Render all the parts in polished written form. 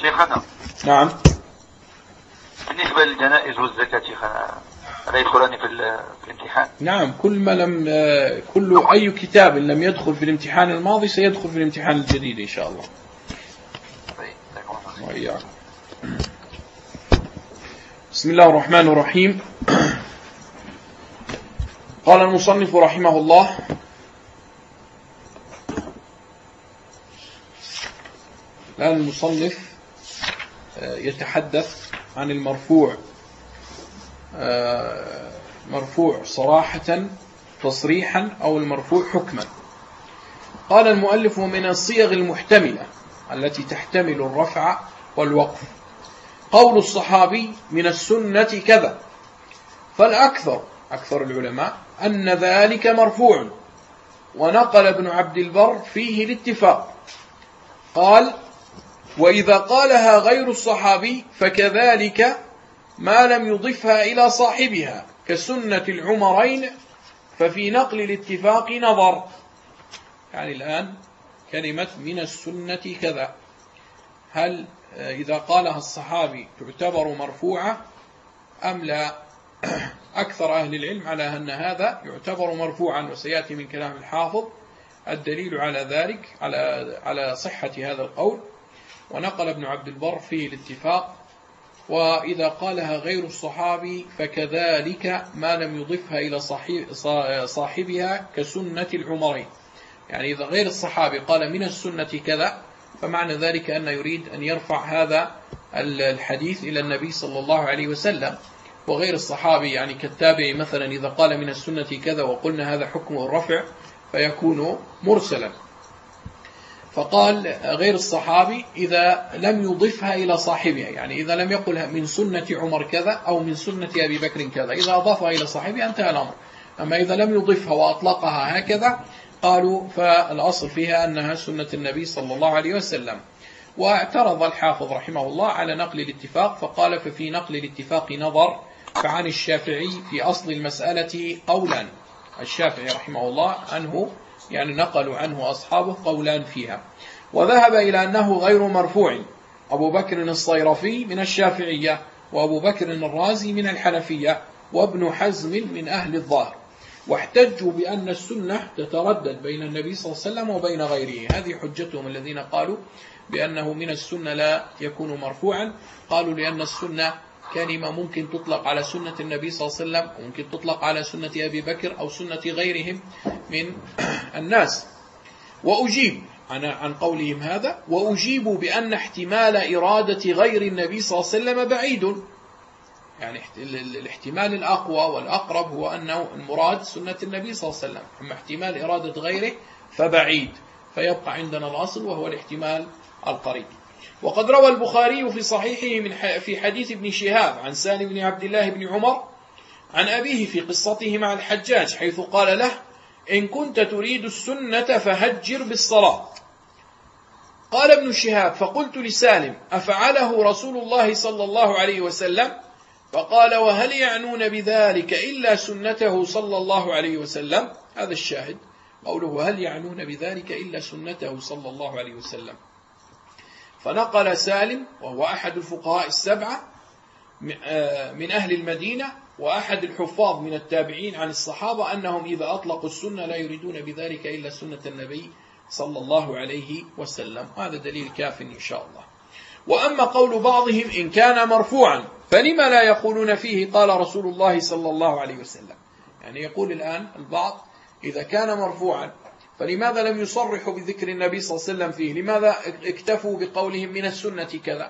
شيخنا. نعم. بالنسبة للجنائز والزكاة شيخنا لا يدخلان في الامتحان؟ نعم، كل أي كتاب لم يدخل في الامتحان الماضي سيدخل في الامتحان الجديد إن شاء الله. وإياكم. بسم الله الرحمن الرحيم. قال المصنف رحمه الله: الآن المصنف يتحدث عن المرفوع، مرفوع صراحة تصريحا أو المرفوع حكما. قال المؤلف: من الصيغ المحتملة التي تحتمل الرفع والوقف قول الصحابي من السنة كذا، فالأكثر أكثر العلماء أن ذلك مرفوع، ونقل ابن عبد البر فيه الاتفاق. قال: وإذا قالها غير الصحابي فكذلك ما لم يضفها إلى صاحبها كسنة العمرين، ففي نقل الاتفاق نظر. يعني الآن كلمة من السنة كذا، هل إذا قالها الصحابي تعتبر مرفوعة أم لا؟ أكثر أهل العلم على أن هذا يعتبر مرفوعا، وسيأتي من كلام الحافظ الدليل على ذلك، على صحة هذا القول. ونقل ابن عبد البر فيه الاتفاق. وإذا قالها غير الصحابي فكذلك ما لم يضفها إلى صاحبها كسنة العمرين. يعني إذا غير الصحابي قال من السنة كذا، فمعنى ذلك أن يريد أن يرفع هذا الحديث إلى النبي صلى الله عليه وسلم. وغير الصحابي يعني كالتابع مثلا إذا قال من السنة كذا وقلنا هذا حكم الرفع فيكون مرسلا. فقال غير الصحابي إذا لم يضفها إلى صاحبها، يعني إذا لم يقلها من سنة عمر كذا أو من سنة أبي بكر كذا، إذا أضافها إلى صاحبها انتهى الأمر. أما إذا لم يضفها وأطلقها هكذا قالوا فالأصل فيها أنها سنة النبي صلى الله عليه وسلم. واعترض الحافظ رحمه الله على نقل الاتفاق فقال: ففي نقل الاتفاق نظر، فعن الشافعي في أصل المسألة قولان. الشافعي رحمه الله عنه يعني نقلوا عنه أصحابه قولان فيها، وذهب إلى أنه غير مرفوع أبو بكر الصيرفي من الشافعية، وأبو بكر الرازي من الحنفية، وابن حزم من أهل الظاهر. واحتجوا بأن السنة تتردد بين النبي صلى الله عليه وسلم وبين غيره. هذه حجتهم الذين قالوا بأنه من السنة لا يكون مرفوعا. قالوا لأن السنة كلمة ممكن تطلق على سنة النبي صلى الله عليه وسلم، وممكن تطلق على سنة أبي بكر أو سنة غيرهم من الناس. وأجيب عن قولهم هذا، وأجيبوا بأن احتمال إرادة غير النبي صلى الله عليه وسلم بعيد. يعني الاحتمال الأقوى والأقرب هو أنه المراد سنة النبي صلى الله عليه وسلم، أما احتمال إرادة غيره فبعيد، فيبقى عندنا الأصل وهو الاحتمال القريب. وقد روى البخاري في صحيحه في حديث ابن شهاب عن سالم بن عبد الله بن عمر عن أبيه في قصته مع الحجاج، حيث قال له: إن كنت تريد السنة فهجر بالصلاة. قال ابن شهاب: فقلت لسالم: أفعله رسول الله صلى الله عليه وسلم؟ فقال: وهل يعنون بذلك إلا سنته صلى الله عليه وسلم؟ هذا الشاهد، قوله هل يعنون بذلك إلا سنته صلى الله عليه وسلم. فنقل سالم وهو أحد الفقهاء السبعة من أهل المدينة وأحد الحفاظ من التابعين عن الصحابة أنهم إذا أطلقوا السنة لا يريدون بذلك إلا سنة النبي صلى الله عليه وسلم. هذا دليل كاف إن شاء الله. وأما قول بعضهم إن كان مرفوعا فلما لا يقولون فيه قال رسول الله صلى الله عليه وسلم؟ يعني يقول الآن البعض إذا كان مرفوعا فلماذا لم يصرحوا بذكر النبي صلى الله عليه وسلم فيه؟ لماذا اكتفوا بقولهم من السنة كذا؟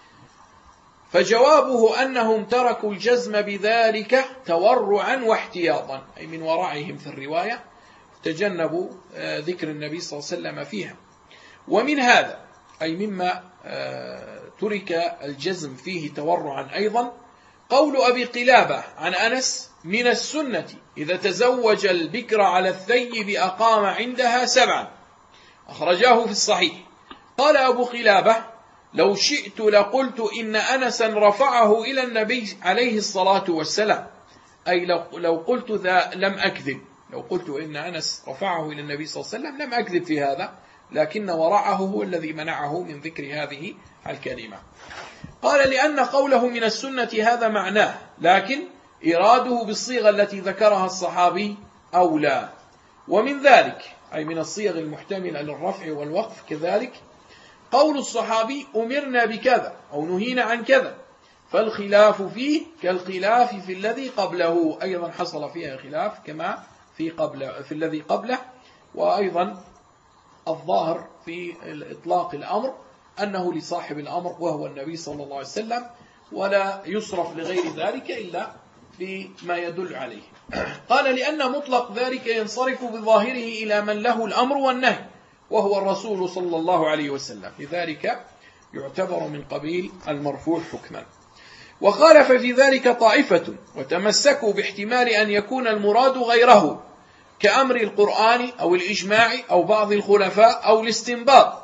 فجوابه أنهم تركوا الجزم بذلك تورعا واحتياطا، أي من ورعهم في الرواية تجنبوا ذكر النبي صلى الله عليه وسلم فيها. ومن هذا أي مما ترك الجزم فيه تورعا أيضا قول أبي قلابة عن أنس: من السنة إذا تزوج البكر على الثيب أقام عندها 7. أخرجاه في الصحيح. قال أبو قلابة: لو شئت لقلت إن أنسا رفعه إلى النبي عليه الصلاة والسلام، أي لو قلت ذا لم أكذب، لو قلت إن أنس رفعه إلى النبي صلى الله عليه وسلم لم أكذب في هذا، لكن ورعه هو الذي منعه من ذكر هذه الكلمة. قال لأن قوله من السنة هذا معناه، لكن إراده بالصيغة التي ذكرها الصحابي أولى. ومن ذلك أي من الصيغ المحتملة للرفع والوقف كذلك قول الصحابي أمرنا بكذا أو نهينا عن كذا، فالخلاف فيه كالخلاف في الذي قبله، أيضا حصل فيها خلاف كما في الذي قبله. وأيضا الظاهر في إطلاق الأمر أنه لصاحب الأمر وهو النبي صلى الله عليه وسلم، ولا يصرف لغير ذلك إلا بما يدل عليه. قال لأن مطلق ذلك ينصرف بظاهره إلى من له الأمر والنهي وهو الرسول صلى الله عليه وسلم، لذلك يعتبر من قبيل المرفوع حكما. وخالف في ذلك طائفة وتمسكوا باحتمال أن يكون المراد غيره كأمر القرآن أو الإجماع أو بعض الخلفاء أو الاستنباط،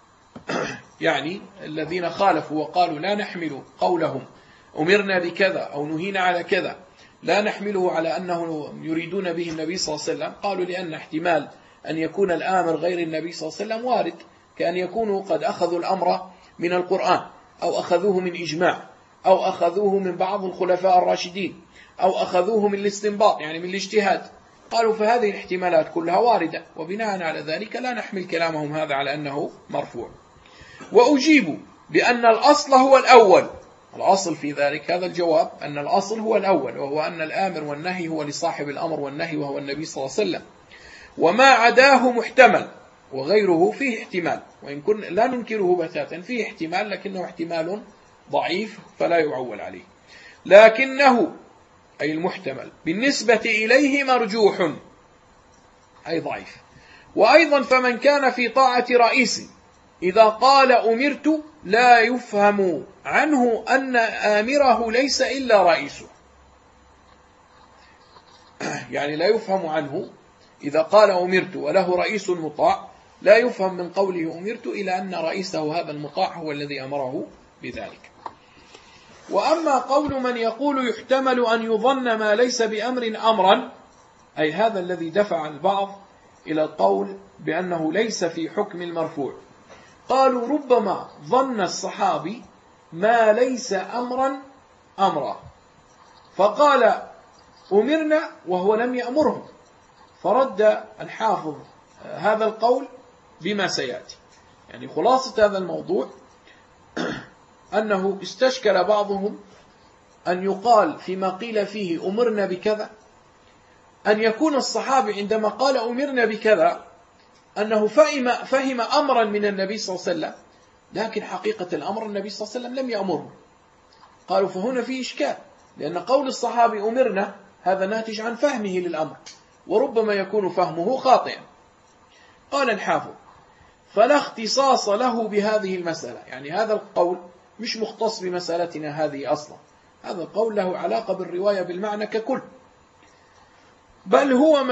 يعني الذين خالفوا وقالوا لا نحمل قولهم أمرنا بكذا أو نهينا على كذا لا نحمله على أنه يريدون به النبي صلى الله عليه وسلم، قالوا لأن احتمال أن يكون الآمر غير النبي صلى الله عليه وسلم وارد، كأن يكونوا قد أخذوا الأمر من القرآن أو أخذوه من إجماع أو أخذوه من بعض الخلفاء الراشدين أو أخذوه من الاستنباط يعني من الاجتهاد. قالوا فهذه الاحتمالات كلها واردة، وبناء على ذلك لا نحمل كلامهم هذا على أنه مرفوع. وأجيبوا بأن الأصل هو الأول، الأصل في ذلك هذا الجواب أن الأصل هو الأول، وهو أن الآمر والنهي هو لصاحب الأمر والنهي وهو النبي صلى الله عليه وسلم، وما عداه محتمل وغيره فيه احتمال، وإن كنا لا ننكره بتاتا فيه احتمال لكنه احتمال ضعيف فلا يعول عليه، لكنه أي المحتمل بالنسبة إليه مرجوح أي ضعيف. وأيضا فمن كان في طاعة رئيس إذا قال أمرت لا يفهم عنه أن آمره ليس إلا رئيسه، يعني لا يفهم عنه إذا قال أمرت وله رئيس مطاع لا يفهم من قوله أمرت إلى أن رئيسه هذا المطاع هو الذي أمره بذلك. وأما قول من يقول يحتمل أن يظن ما ليس بأمر أمرا، أي هذا الذي دفع البعض إلى القول بأنه ليس في حكم المرفوع، قالوا ربما ظن الصحابي ما ليس أمرا أمرا فقال أمرنا وهو لم يأمرهم، فرد الحافظ هذا القول بما سيأتي. يعني خلاصة هذا الموضوع أنه استشكل بعضهم أن يقال فيما قيل فيه أمرنا بكذا أن يكون الصحابي عندما قال أمرنا بكذا أنه فهم أمرا من النبي صلى الله عليه وسلم، لكن حقيقة الأمر النبي صلى الله عليه وسلم لم يأمره. قالوا فهنا في إشكال، لأن قول الصحابي أمرنا هذا ناتج عن فهمه للأمر، وربما يكون فهمه خاطئا. قال الحافظ فلا اختصاص له بهذه المسألة، يعني هذا القول مش مختص بمسألتنا هذه أصلا، هذا القول له علاقة بالرواية بالمعنى ككل، بل هو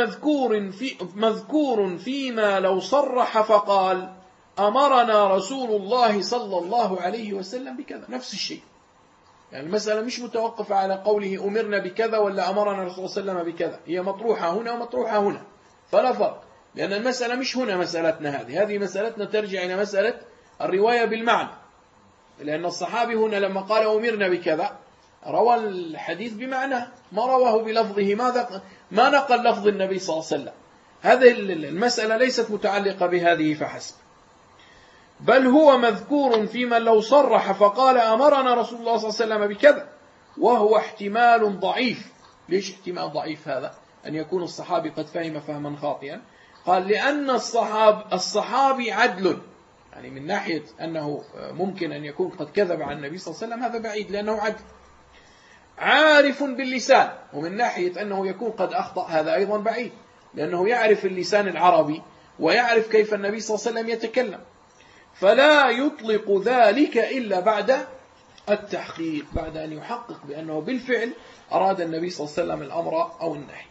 مذكور فيما لو صرح فقال أمرنا رسول الله صلى الله عليه وسلم بكذا، نفس الشيء. يعني المسألة مش متوقفة على قوله أمرنا بكذا ولا أمرنا رسول الله صلى الله عليه وسلم بكذا، هي مطروحة هنا ومطروحة هنا، فلا فرق، لأن المسألة مش هنا مسألتنا هذه مسألتنا ترجع إلى مسألة الرواية بالمعنى، لأن الصحابي هنا لما قال أمرنا بكذا روى الحديث بمعنى ما رواه بلفظه، ما نقل لفظ النبي صلى الله عليه وسلم. هذه المسألة ليست متعلقة بهذه فحسب، بل هو مذكور في من لو صرح فقال أمرنا رسول الله صلى الله عليه وسلم بكذا، وهو احتمال ضعيف. ليش احتمال ضعيف هذا؟ أن يكون الصحابي قد فهم فهما خاطئا. قال لأن الصحابي عدل، يعني من ناحية أنه ممكن أن يكون قد كذب عن النبي صلى الله عليه وسلم هذا بعيد لأنه عدل، عارف باللسان، ومن ناحية أنه يكون قد أخطأ هذا أيضا بعيد، لأنه يعرف اللسان العربي ويعرف كيف النبي صلى الله عليه وسلم يتكلم، فلا يطلق ذلك إلا بعد التحقيق، بعد أن يحقق بأنه بالفعل أراد النبي صلى الله عليه وسلم الأمر أو النهي.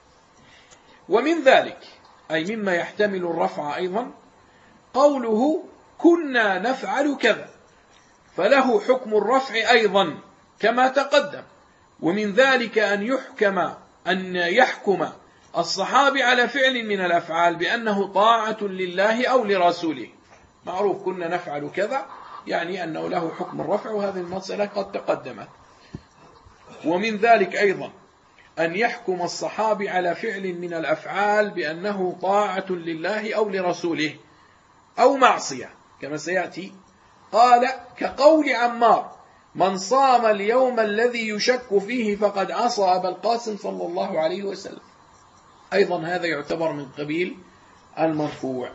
ومن ذلك أي مما يحتمل الرفع أيضا قوله كنا نفعل كذا، فله حكم الرفع أيضا كما تقدم. ومن ذلك أن يحكم الصحابي على فعل من الأفعال بأنه طاعة لله أو لرسوله. معروف كنا نفعل كذا، يعني أنه له حكم الرفع، وهذه المسألة قد تقدمت. ومن ذلك أيضا أن يحكم الصحابي على فعل من الأفعال بأنه طاعة لله أو لرسوله أو معصية كما سيأتي. قال كقول عمار: من صام اليوم الذي يشك فيه فقد عصى أبا القاسم صلى الله عليه وسلم. أيضا هذا يعتبر من قبيل المرفوع.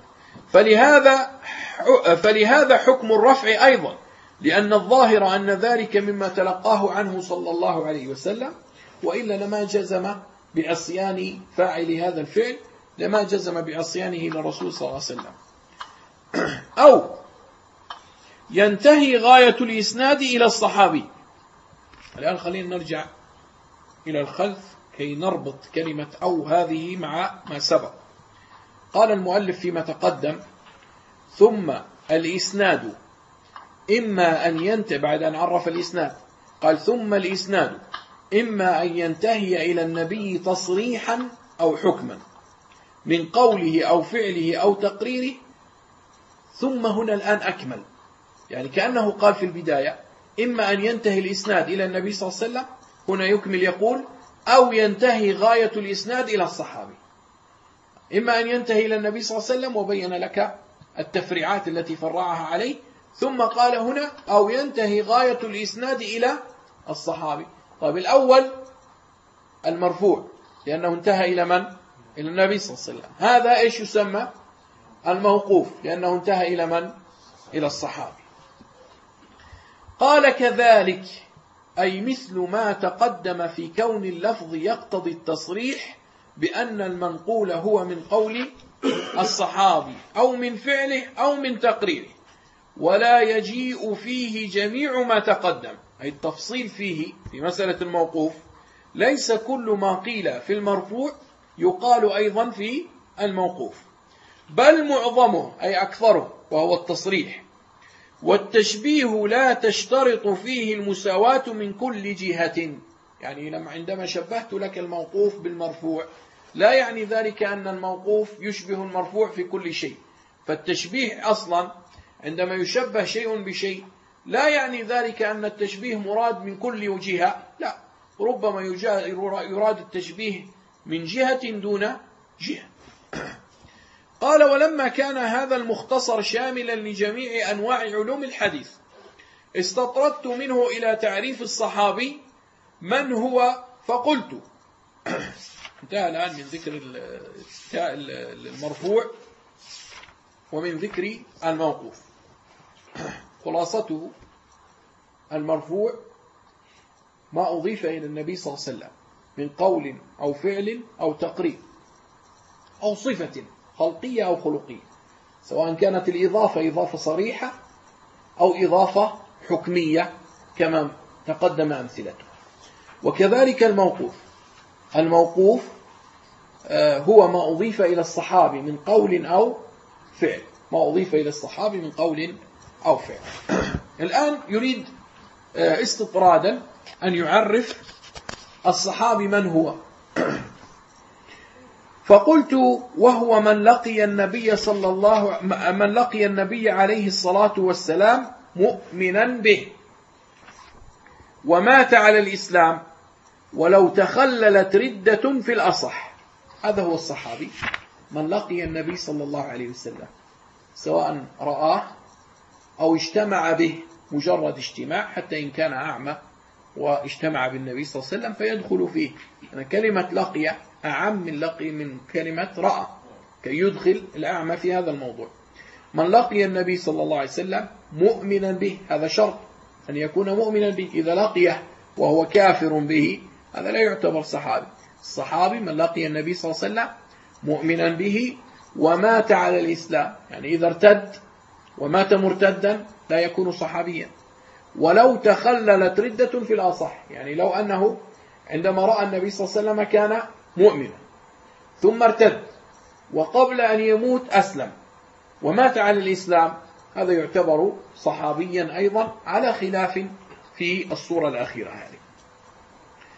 فلهذا حكم الرفع أيضا، لأن الظاهر أن ذلك مما تلقاه عنه صلى الله عليه وسلم، وإلا لما جزم بعصيان فاعل هذا الفعل، لما جزم بعصيانه للرسول صلى الله عليه وسلم. أو ينتهي غاية الإسناد إلى الصحابي. الآن خلينا نرجع إلى الخلف كي نربط كلمة أو هذه مع ما سبق. قال المؤلف فيما تقدم: ثم الإسناد إما أن ينتهي، بعد أن عرف الإسناد قال: ثم الإسناد إما أن ينتهي إلى النبي تصريحا أو حكما من قوله أو فعله أو تقريره. ثم هنا الآن أكمل، يعني كأنه قال في البداية إما أن ينتهي الإسناد إلى النبي صلى الله عليه وسلم، هنا يكمل يقول: أو ينتهي غاية الإسناد إلى الصحابي. إما أن ينتهي إلى النبي صلى الله عليه وسلم وبين لك التفريعات التي فرعها عليه، ثم قال هنا: أو ينتهي غاية الإسناد إلى الصحابي. طيب الأول المرفوع لأنه انتهى إلى من؟ إلى النبي صلى الله عليه وسلم. هذا إيش يسمى؟ الموقوف لأنه انتهى إلى من؟ إلى الصحابي. قال: كذلك أي مثل ما تقدم في كون اللفظ يقتضي التصريح بأن المنقول هو من قول الصحابي أو من فعله أو من تقريره، ولا يجيء فيه جميع ما تقدم، أي التفصيل فيه في مسألة الموقوف. ليس كل ما قيل في المرفوع يقال أيضا في الموقوف، بل معظمه أي أكثره وهو التصريح. والتشبيه لا تشترط فيه المساواة من كل جهة، يعني عندما شبهت لك الموقوف بالمرفوع لا يعني ذلك أن الموقوف يشبه المرفوع في كل شيء. فالتشبيه أصلا عندما يشبه شيء بشيء لا يعني ذلك أن التشبيه مراد من كل جهة، لا، ربما يراد التشبيه من جهة دون جهة. قال: ولما كان هذا المختصر شاملا لجميع أنواع علوم الحديث استطردت منه إلى تعريف الصحابي من هو، فقلت. انتهى الآن من ذكر المرفوع ومن ذكر الموقوف. خلاصته: المرفوع ما أضيف إلى النبي صلى الله عليه وسلم من قول أو فعل أو تقرير أو صفة خلقية أو خلقية، سواء كانت الإضافة إضافة صريحة أو إضافة حكمية كما تقدم أمثلته. وكذلك الموقوف هو ما أضيف إلى الصحابي من قول أو فعل، ما أضيف إلى الصحابي من قول أو فعل. الآن يريد استطرادا أن يعرف الصحابي من هو. فقلت: وهو من لقي النبي عليه الصلاة والسلام مؤمنا به ومات على الإسلام ولو تخللت ردة في الأصح. هذا هو الصحابي، من لقي النبي صلى الله عليه وسلم سواء رآه أو اجتمع به مجرد اجتماع، حتى إن كان أعمى واجتمع بالنبي صلى الله عليه وسلم فيدخل فيه. يعني كلمة لقي أعم من لقي من كلمة رأى، كي يدخل الأعمى في هذا الموضوع. من لقي النبي صلى الله عليه وسلم مؤمنا به، هذا شرط أن يكون مؤمنا به. إذا لقيه وهو كافر به هذا لا يعتبر صحابي. الصحابي من لقي النبي صلى الله عليه وسلم مؤمنا به ومات على الإسلام، يعني إذا ارتد ومات مرتدا لا يكون صحابيا. ولو تخللت ردة في الأصح، يعني لو أنه عندما رأى النبي صلى الله عليه وسلم كان مؤمنا ثم ارتد وقبل أن يموت أسلم ومات على الإسلام، هذا يعتبر صحابيا أيضا على خلاف في الصورة الأخيرة هذه.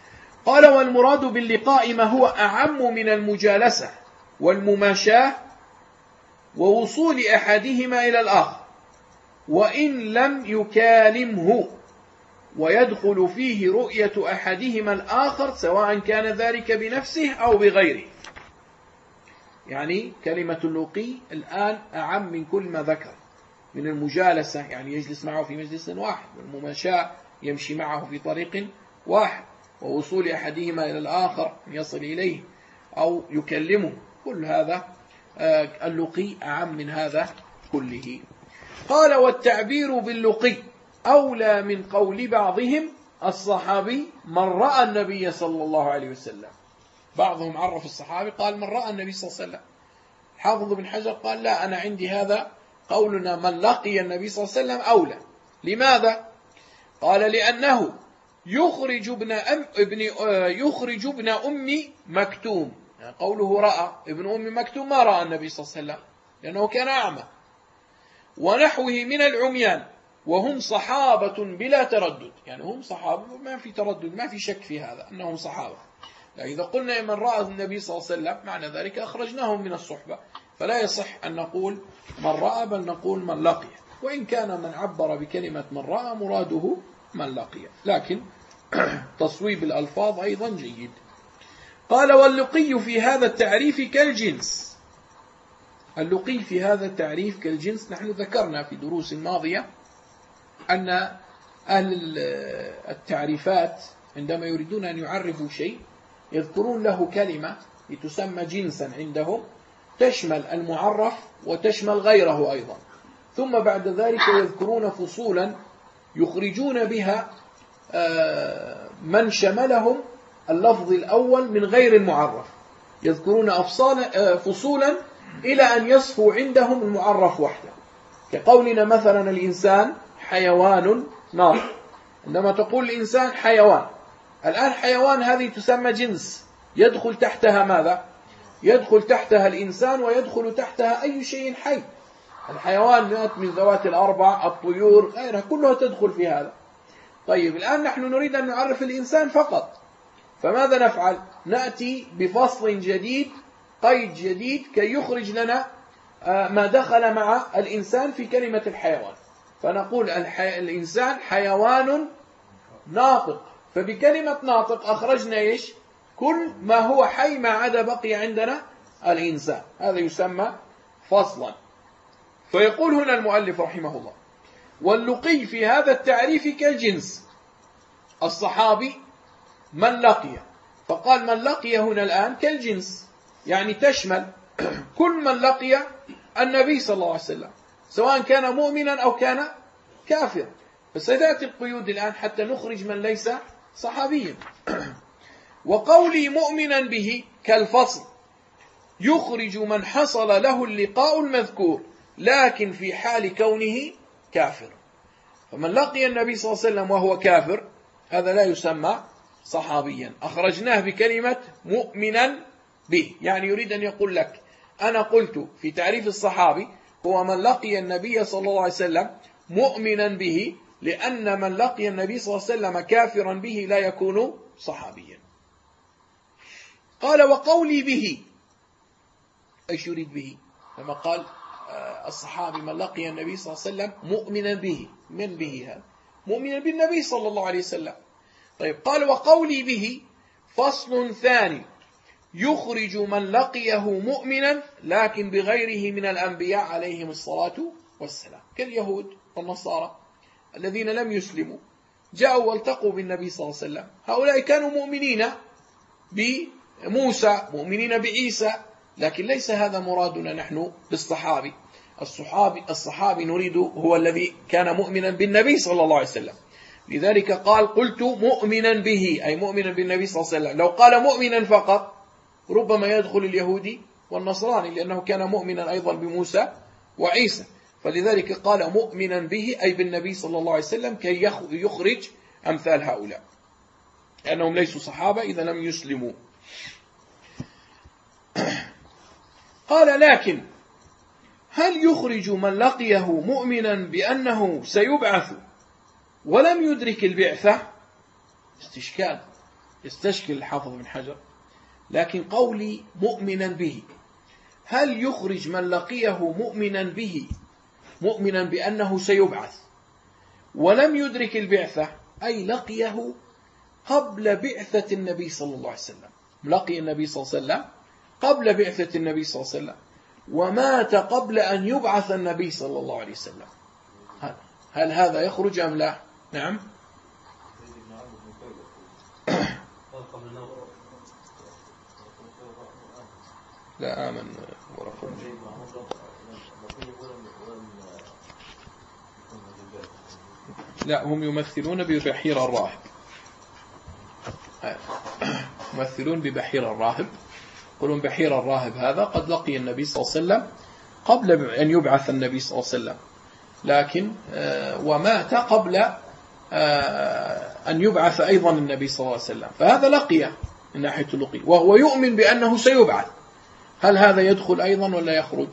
قال والمراد باللقاء ما هو أعم من المجالسة والمماشاة ووصول أحدهما إلى الآخر وإن لم يكالمه، ويدخل فيه رؤية أحدهما الآخر سواء كان ذلك بنفسه أو بغيره. يعني كلمة اللقي الآن أعم من كل ما ذكر، من المجالسة يعني يجلس معه في مجلس واحد، والمماشاة يمشي معه في طريق واحد، ووصول أحدهما إلى الآخر يصل إليه أو يكلمه، كل هذا اللقي أعم من هذا كله. قال والتعبير باللقي أولى من قول بعضهم الصحابي من رأى النبي صلى الله عليه وسلم. بعضهم عرف الصحابي قال من رأى النبي صلى الله عليه وسلم. حافظ بن حجر قال لا، أنا عندي هذا قولنا من لقي النبي صلى الله عليه وسلم أولى. لماذا؟ قال لأنه يخرج ابن أم مكتوم، يعني قوله رأى ابن أم مكتوم ما رأى النبي صلى الله عليه وسلم لأنه كان أعمى، ونحوه من العميان وهم صحابة بلا تردد، يعني هم صحابة ما في تردد، ما في شك في هذا أنهم صحابة. إذا قلنا من رأى النبي صلى الله عليه وسلم معنى ذلك أخرجناهم من الصحبة، فلا يصح أن نقول من رأى، بل نقول من لقي، وإن كان من عبر بكلمة من رأى مراده من لقي، لكن تصويب الألفاظ أيضا جيد. قال واللقي في هذا التعريف كالجنس. اللقي في هذا التعريف كالجنس. نحن ذكرنا في دروس ماضية أن أهل التعريفات عندما يريدون أن يعرفوا شيء يذكرون له كلمة لتسمى جنسا عندهم، تشمل المعرف وتشمل غيره أيضا، ثم بعد ذلك يذكرون فصولا يخرجون بها من شملهم اللفظ الأول من غير المعرف، يذكرون فصولا إلى أن يصفوا عندهم المعرف وحده، كقولنا مثلا الإنسان حيوان ناطق. عندما تقول الإنسان حيوان، الآن حيوان هذه تسمى جنس، يدخل تحتها ماذا؟ يدخل تحتها الإنسان ويدخل تحتها أي شيء حي. الحيوان من ذوات الأربع، الطيور غيرها كلها تدخل في هذا. طيب الآن نحن نريد أن نعرف الإنسان فقط، فماذا نفعل؟ نأتي بفصل جديد، قيد جديد، كي يخرج لنا ما دخل مع الإنسان في كلمة الحيوان، فنقول الإنسان حيوان ناطق، فبكلمة ناطق أخرجنا إيش؟ كل ما هو حي ما عدا بقي عندنا الإنسان، هذا يسمى فصلا. فيقول هنا المؤلف رحمه الله واللقي في هذا التعريف كالجنس، الصحابي من لقي، فقال من لقي هنا الآن كالجنس، يعني تشمل كل من لقي النبي صلى الله عليه وسلم سواء كان مؤمنا أو كان كافر. فستأتي القيود الآن حتى نخرج من ليس صحابيا. وقولي مؤمنا به كالفصل يخرج من حصل له اللقاء المذكور لكن في حال كونه كافر. فمن لقي النبي صلى الله عليه وسلم وهو كافر هذا لا يسمى صحابيا، أخرجناه بكلمة مؤمنا به، يعني يريد أن يقول لك أنا قلت في تعريف الصحابي هو من لقي النبي صلى الله عليه وسلم مؤمنا به، لأن من لقي النبي صلى الله عليه وسلم كافرا به لا يكون صحابيا. قال وقولي به، ايش يريد به؟ لما قال الصحابي من لقي النبي صلى الله عليه وسلم مؤمنا به، من به هذا؟ مؤمنا بالنبي صلى الله عليه وسلم. طيب قال وقولي به فصل ثاني يخرج من لقيه مؤمنا لكن بغيره من الأنبياء عليهم الصلاة والسلام، كاليهود والنصارى الذين لم يسلموا جاءوا والتقوا بالنبي صلى الله عليه وسلم، هؤلاء كانوا مؤمنين بموسى، مؤمنين بعيسى، لكن ليس هذا مرادنا نحن بالصحابي. الصحابي نريد هو الذي كان مؤمنا بالنبي صلى الله عليه وسلم، لذلك قال قلت مؤمنا به، أي مؤمنا بالنبي صلى الله عليه وسلم. لو قال مؤمنا فقط ربما يدخل اليهودي والنصراني، لأنه كان مؤمنا أيضا بموسى وعيسى، فلذلك قال مؤمنا به أي بالنبي صلى الله عليه وسلم كي يخرج أمثال هؤلاء، لأنهم ليسوا صحابة إذا لم يسلموا. قال لكن هل يخرج من لقيه مؤمنا بأنه سيبعث ولم يدرك البعثة؟ استشكال. يستشكل الحافظ بن حجر، لكن قولي مؤمنا به، هل يخرج من لقيه مؤمنا به، مؤمنا بأنه سيبعث ولم يدرك البعثة، أي لقيه قبل بعثة النبي صلى الله عليه وسلم، لقي النبي صلى الله عليه وسلم قبل بعثة النبي صلى الله عليه وسلم ومات قبل أن يبعث النبي صلى الله عليه وسلم، هل هذا يخرج أم لا؟ نعم. لا آمن ورقم. لا، هم يمثلون ببحير الراهب، يمثلون ببحير الراهب، يقولون بحير الراهب هذا قد لقي النبي صلى الله عليه وسلم قبل أن يبعث النبي صلى الله عليه وسلم، لكن ومات قبل أن يبعث أيضا النبي صلى الله عليه وسلم، فهذا لقي من ناحية اللقي، وهو يؤمن بأنه سيبعث، هل هذا يدخل أيضا ولا يخرج؟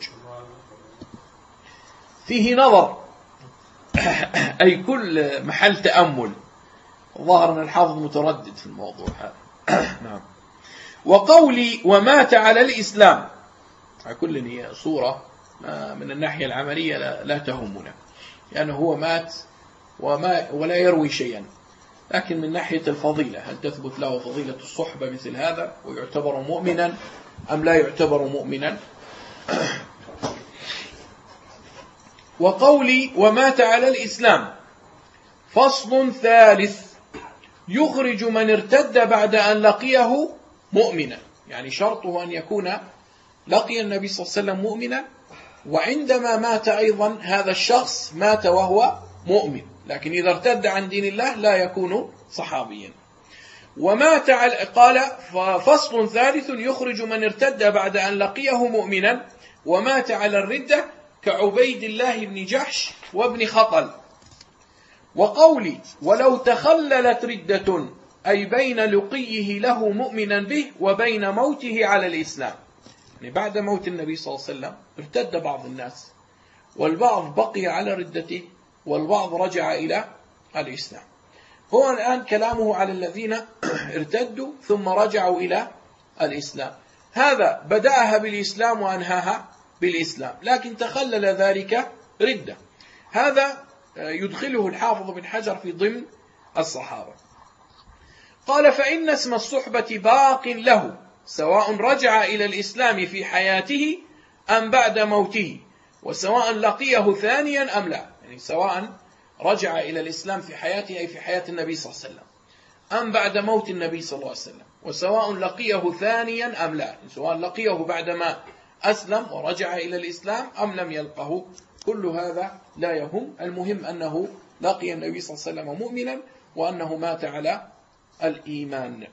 فيه نظر، أي كل محل تأمل، ظاهر أن الحافظ متردد في الموضوع هذا. نعم. وقولي ومات على الإسلام، على كل هي صورة من الناحية العملية لا تهمنا، لأنه هو مات ولا يروي شيئا، لكن من ناحية الفضيلة، هل تثبت له فضيلة الصحبة مثل هذا ويعتبر مؤمنا أم لا يعتبر مؤمنا؟ وقولي ومات على الإسلام، فصل ثالث، يخرج من ارتد بعد أن لقيه مؤمنا، يعني شرطه أن يكون لقي النبي صلى الله عليه وسلم مؤمنا، وعندما مات أيضا هذا الشخص مات وهو مؤمن، لكن إذا ارتد عن دين الله لا يكون صحابيا. ومات على، قال فصل ثالث، يخرج من ارتد بعد أن لقيه مؤمنا ومات على الردة كعبيد الله بن جحش وابن خطل. وقولي ولو تخللت ردة، أي بين لقيه له مؤمنا به وبين موته على الإسلام، يعني بعد موت النبي صلى الله عليه وسلم ارتد بعض الناس، والبعض بقي على ردته والبعض رجع إلى الإسلام. هو الآن كلامه على الذين ارتدوا ثم رجعوا إلى الإسلام، هذا بدأها بالإسلام وأنهاها بالإسلام، لكن تخلل ذلك ردة، هذا يدخله الحافظ بن حجر في ضمن الصحابة. قال فإن اسم الصحبة باق له، سواء رجع إلى الإسلام في حياته أم بعد موته، وسواء لقيه ثانيا أم لا، يعني سواء رجع إلى الإسلام في حياته أي في حياة النبي صلى الله عليه وسلم أم بعد موت النبي صلى الله عليه وسلم، وسواء لقيه ثانيا أم لا، يعني سواء لقيه بعدما أسلم ورجع إلى الإسلام أم لم يلقه، كل هذا لا يهم، المهم أنه لقي النبي صلى الله عليه وسلم مؤمنا وأنه مات على الإيمان.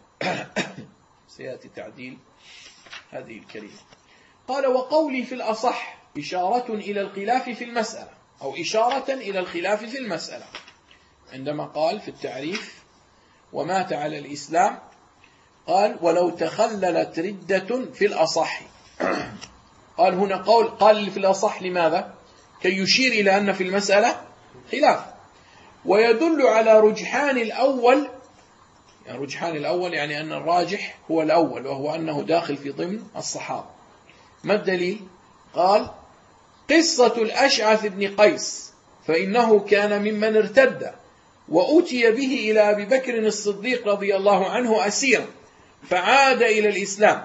سيأتي تعديل هذه الكلمة. قال وقولي في الأصح إشارة إلى الخلاف في المسألة، أو إشارة إلى الخلاف في المسألة، عندما قال في التعريف ومات على الإسلام، قال ولو تخللت ردة في الأصح، قال هنا قال في الأصح لماذا؟ كي يشير إلى أن في المسألة خلاف، ويدل على رجحان الأول، يعني رجحان الأول يعني أن الراجح هو الأول، وهو أنه داخل في ضمن الصحابة. ما الدليل؟ قال قصة الأشعث بن قيس، فإنه كان ممن ارتد وأتي به إلى أبي بكر الصديق رضي الله عنه أسيرا، فعاد إلى الإسلام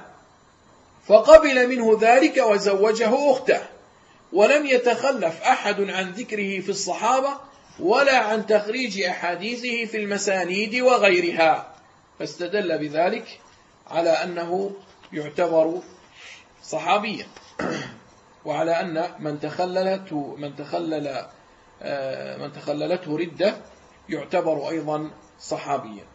فقبل منه ذلك وزوجه أخته، ولم يتخلف أحد عن ذكره في الصحابة ولا عن تخريج أحاديثه في المسانيد وغيرها، فاستدل بذلك على أنه يعتبر صحابيا، وعلى أن من تخللته ردة يعتبر أيضا صحابيا.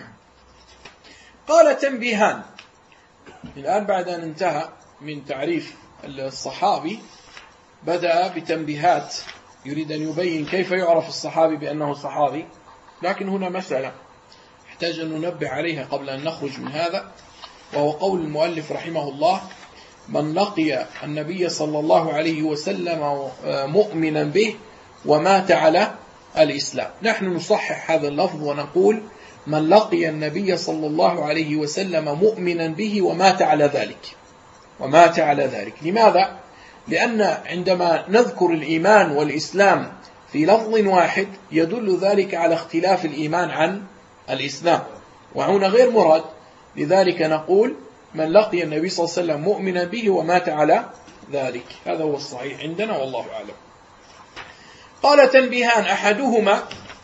قال تنبيهان، الآن بعد أن انتهى من تعريف الصحابي بدأ بتنبيهات، يريد أن يبين كيف يعرف الصحابي بأنه صحابي، لكن هنا مسألة يحتاج أن ننبه عليها قبل أن نخرج من هذا، وهو قول المؤلف رحمه الله من لقي النبي صلى الله عليه وسلم مؤمنا به ومات على الإسلام. نحن نصحح هذا اللفظ ونقول من لقي النبي صلى الله عليه وسلم مؤمنا به ومات على ذلك. ومات على ذلك. لماذا؟ لأن عندما نذكر الإيمان والإسلام في لفظ واحد يدل ذلك على اختلاف الإيمان عن الإسلام، وهنا غير مراد. لذلك نقول من لقي النبي صلى الله عليه وسلم مؤمنا به ومات على ذلك. هذا هو الصحيح عندنا والله أعلم. قال تنبيهان: أحدهما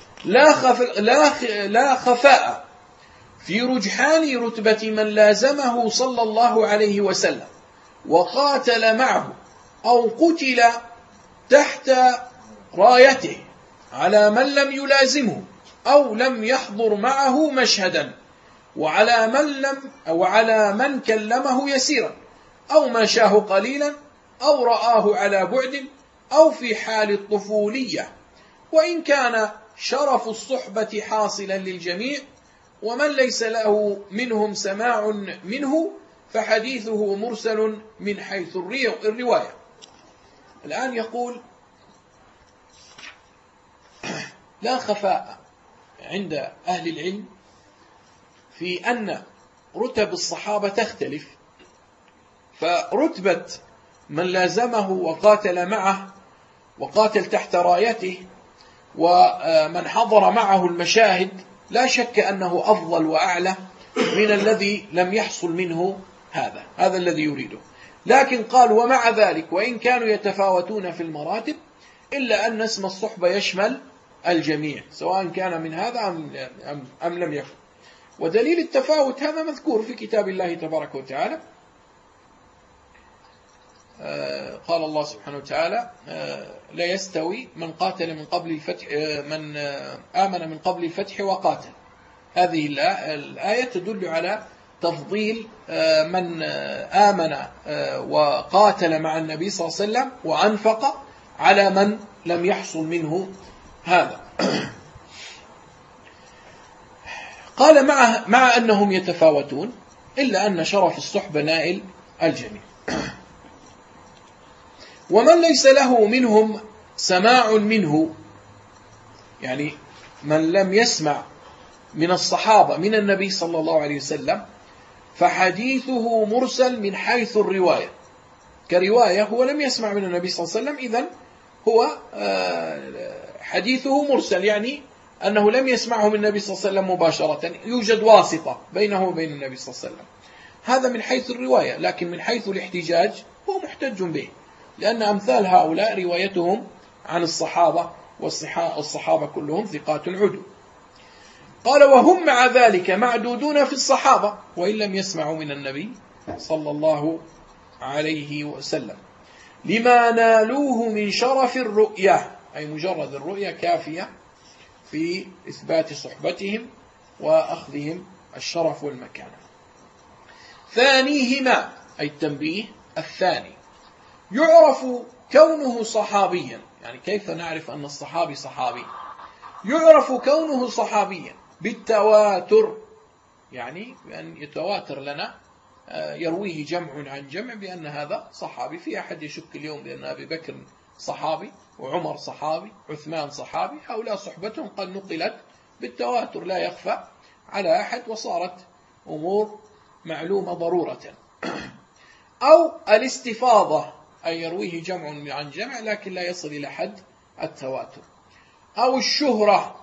لا خفاء في رجحان رتبة من لازمه صلى الله عليه وسلم وقاتل معه أو قتل تحت رايته على من لم يلازمه أو لم يحضر معه مشهدا، وعلى من كلمه يسيرا أو مشاه قليلا أو رآه على بعد أو في حال الطفولية، وإن كان شرف الصحبة حاصلا للجميع، ومن ليس له منهم سماع منه فحديثه مرسل من حيث الرواية. الآن يقول: لا خفاء عند أهل العلم في أن رتب الصحابة تختلف، فرتبة من لازمه وقاتل معه وقاتل تحت رايته ومن حضر معه المشاهد لا شك أنه أفضل وأعلى من الذي لم يحصل منه هذا الذي يريده. لكن قال: ومع ذلك وإن كانوا يتفاوتون في المراتب إلا أن اسم الصحبة يشمل الجميع سواء كان من هذا أم لم يكن. ودليل التفاوت هذا مذكور في كتاب الله تبارك وتعالى. قال الله سبحانه وتعالى: لا يستوي من قاتل من قبل الفتح من آمن من قبل الفتح وقاتل. هذه الآية تدل على تفضيل من آمن وقاتل مع النبي صلى الله عليه وسلم وأنفق على من لم يحصل منه هذا. قال: مع أنهم يتفاوتون إلا أن شرف الصحبة نائل الجميع. ومن ليس له منهم سماع منه، يعني من لم يسمع من الصحابة من النبي صلى الله عليه وسلم، فحديثه مرسل من حيث الرواية. كرواية هو لم يسمع من النبي صلى الله عليه وسلم، إذن هو حديثه مرسل، يعني أنه لم يسمعه من النبي صلى الله عليه وسلم مباشرة، يوجد واسطة بينه وبين النبي صلى الله عليه وسلم. هذا من حيث الرواية، لكن من حيث الاحتجاج هو محتج به، لأن أمثال هؤلاء روايتهم عن الصحابة، والصحابة كلهم ثقات عدول. قال: وهم مع ذلك معدودون في الصحابة وإن لم يسمعوا من النبي صلى الله عليه وسلم، لما نالوه من شرف الرؤية، أي مجرد الرؤية كافية في إثبات صحبتهم وأخذهم الشرف والمكانة. ثانيهما، أي التنبيه الثاني: يعرف كونه صحابيا. يعني كيف نعرف أن الصحابي صحابي؟ يعرف كونه صحابيا بالتواتر، يعني بأن يتواتر لنا يرويه جمع عن جمع بأن هذا صحابي. في أحد يشك اليوم بأن أبي بكر صحابي وعمر صحابي عثمان صحابي؟ هؤلاء صحبتهم قد نقلت بالتواتر لا يخفى على أحد، وصارت أمور معلومة ضرورة. أو الاستفاضة، أي يرويه جمع عن جمع لكن لا يصل إلى حد التواتر. أو الشهرة،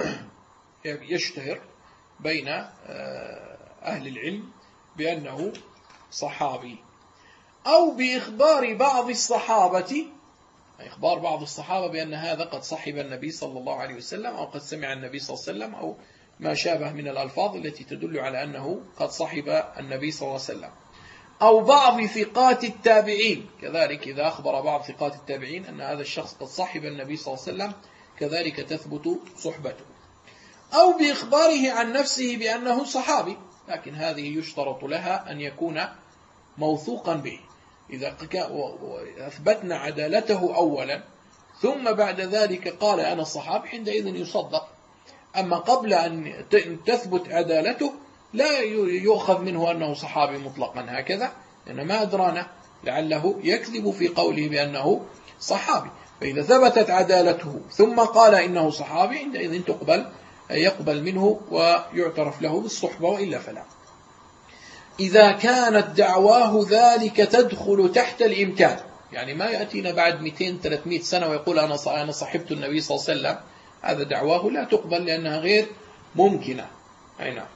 يشتهر بين أهل العلم بأنه صحابي. أو بإخبار بعض الصحابة، إخبار بعض الصحابة بأن هذا قد صحب النبي صلى الله عليه وسلم، أو قد سمع النبي صلى الله عليه وسلم، أو ما شابه من الألفاظ التي تدل على أنه قد صحب النبي صلى الله عليه وسلم. أو بعض ثقات التابعين، كذلك إذا أخبر بعض ثقات التابعين أن هذا الشخص قد صحب النبي صلى الله عليه وسلم كذلك تثبت صحبته. أو بإخباره عن نفسه بأنه صحابي، لكن هذه يشترط لها أن يكون موثوقا به. إذا أثبتنا عدالته أولا ثم بعد ذلك قال أنا الصحابي، عندئذ يصدق. أما قبل أن تثبت عدالته لا يؤخذ منه أنه صحابي مطلقا هكذا، لأن ما أدرانا لعله يكذب في قوله بأنه صحابي. فإذا ثبتت عدالته ثم قال إنه صحابي، عندئذ تقبل يقبل منه ويعترف له بالصحبة، وإلا فلا. إذا كانت دعواه ذلك تدخل تحت الإمكان، يعني ما يأتينا بعد 200-300 سنة ويقول أنا صحبت النبي صلى الله عليه وسلم، هذا دعواه لا تقبل لأنها غير ممكنة. أي نعم.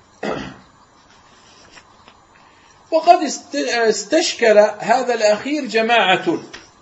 وقد استشكل هذا الأخير جماعة،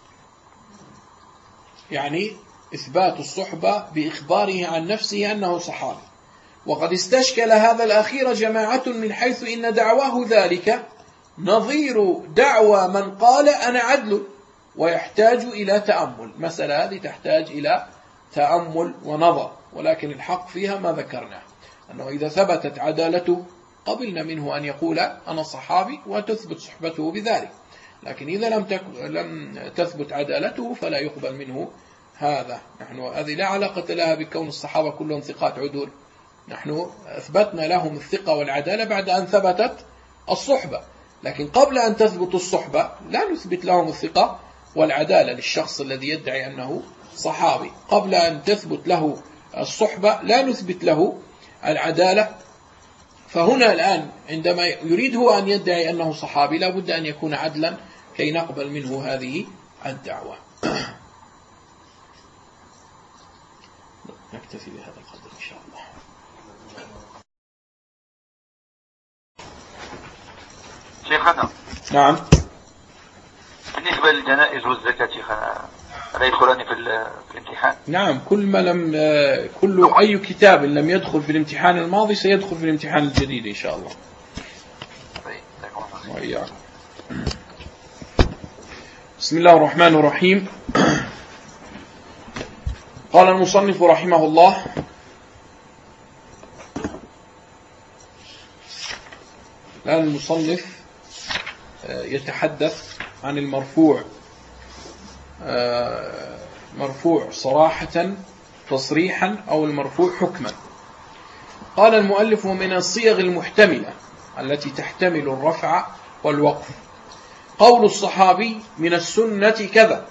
يعني إثبات الصحبة بإخباره عن نفسه أنه صحابي. وقد استشكل هذا الأخير جماعة من حيث إن دعواه ذلك نظير دعوى من قال أنا عدل، ويحتاج إلى تأمل. مسألة هذه تحتاج إلى تأمل ونظر، ولكن الحق فيها ما ذكرناه، أنه إذا ثبتت عدالته قبلنا منه أن يقول أنا صحابي وتثبت صحبته بذلك، لكن إذا لم تثبت عدالته فلا يقبل منه هذا. نحن هذه لا علاقة لها بكون الصحابة كلهم ثقات عدول، نحن أثبتنا لهم الثقة والعدالة بعد أن ثبتت الصحبة، لكن قبل أن تثبت الصحبة لا نثبت لهم الثقة والعدالة للشخص الذي يدعي أنه صحابي. قبل أن تثبت له الصحبة لا نثبت له العدالة. فهنا الآن عندما يريد هو أن يدعي أنه صحابي لا بد أن يكون عدلا كي نقبل منه هذه الدعوة. نكتفي بهذا القدر إن شاء الله. شيخنا. نعم. بالنسبة للجنائز والزكاة شيخنا، لا يدخلان في الامتحان؟ نعم، كل أي كتاب لم يدخل في الامتحان الماضي سيدخل في الامتحان الجديد إن شاء الله. وإياكم. بسم الله الرحمن الرحيم. قال المصنف رحمه الله: الآن المصنف يتحدث عن المرفوع، مرفوع صراحة تصريحا أو المرفوع حكما. قال المؤلف: من الصيغ المحتملة التي تحتمل الرفع والوقف قول الصحابي من السنة كذا،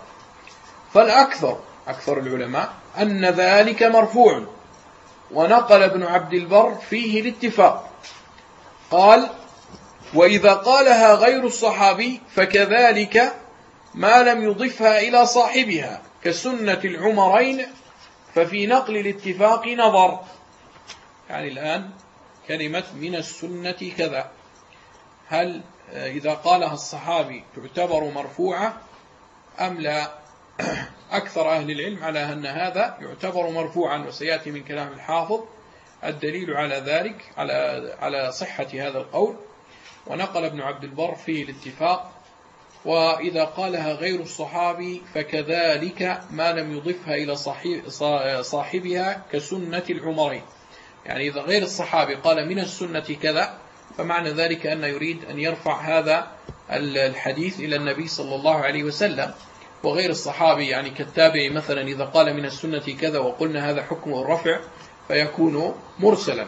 أكثر العلماء أن ذلك مرفوع، ونقل ابن عبد البر فيه الاتفاق. قال: وإذا قالها غير الصحابي فكذلك ما لم يضفها إلى صاحبها كسنة العمرين، ففي نقل الاتفاق نظر. يعني الآن كلمة من السنة كذا، هل إذا قالها الصحابي تعتبر مرفوعة أم لا؟ أكثر أهل العلم على أن هذا يعتبر مرفوعا، وسيأتي من كلام الحافظ الدليل على ذلك، على صحة هذا القول. ونقل ابن عبد البر فيه الاتفاق. وإذا قالها غير الصحابي فكذلك ما لم يضفها إلى صاحبها كسنة العمرين. يعني إذا غير الصحابي قال من السنة كذا، فمعنى ذلك أن يريد أن يرفع هذا الحديث إلى النبي صلى الله عليه وسلم. وغير الصحابي يعني كالتابعي مثلا إذا قال من السنة كذا وقلنا هذا حكم الرفع فيكون مرسلا.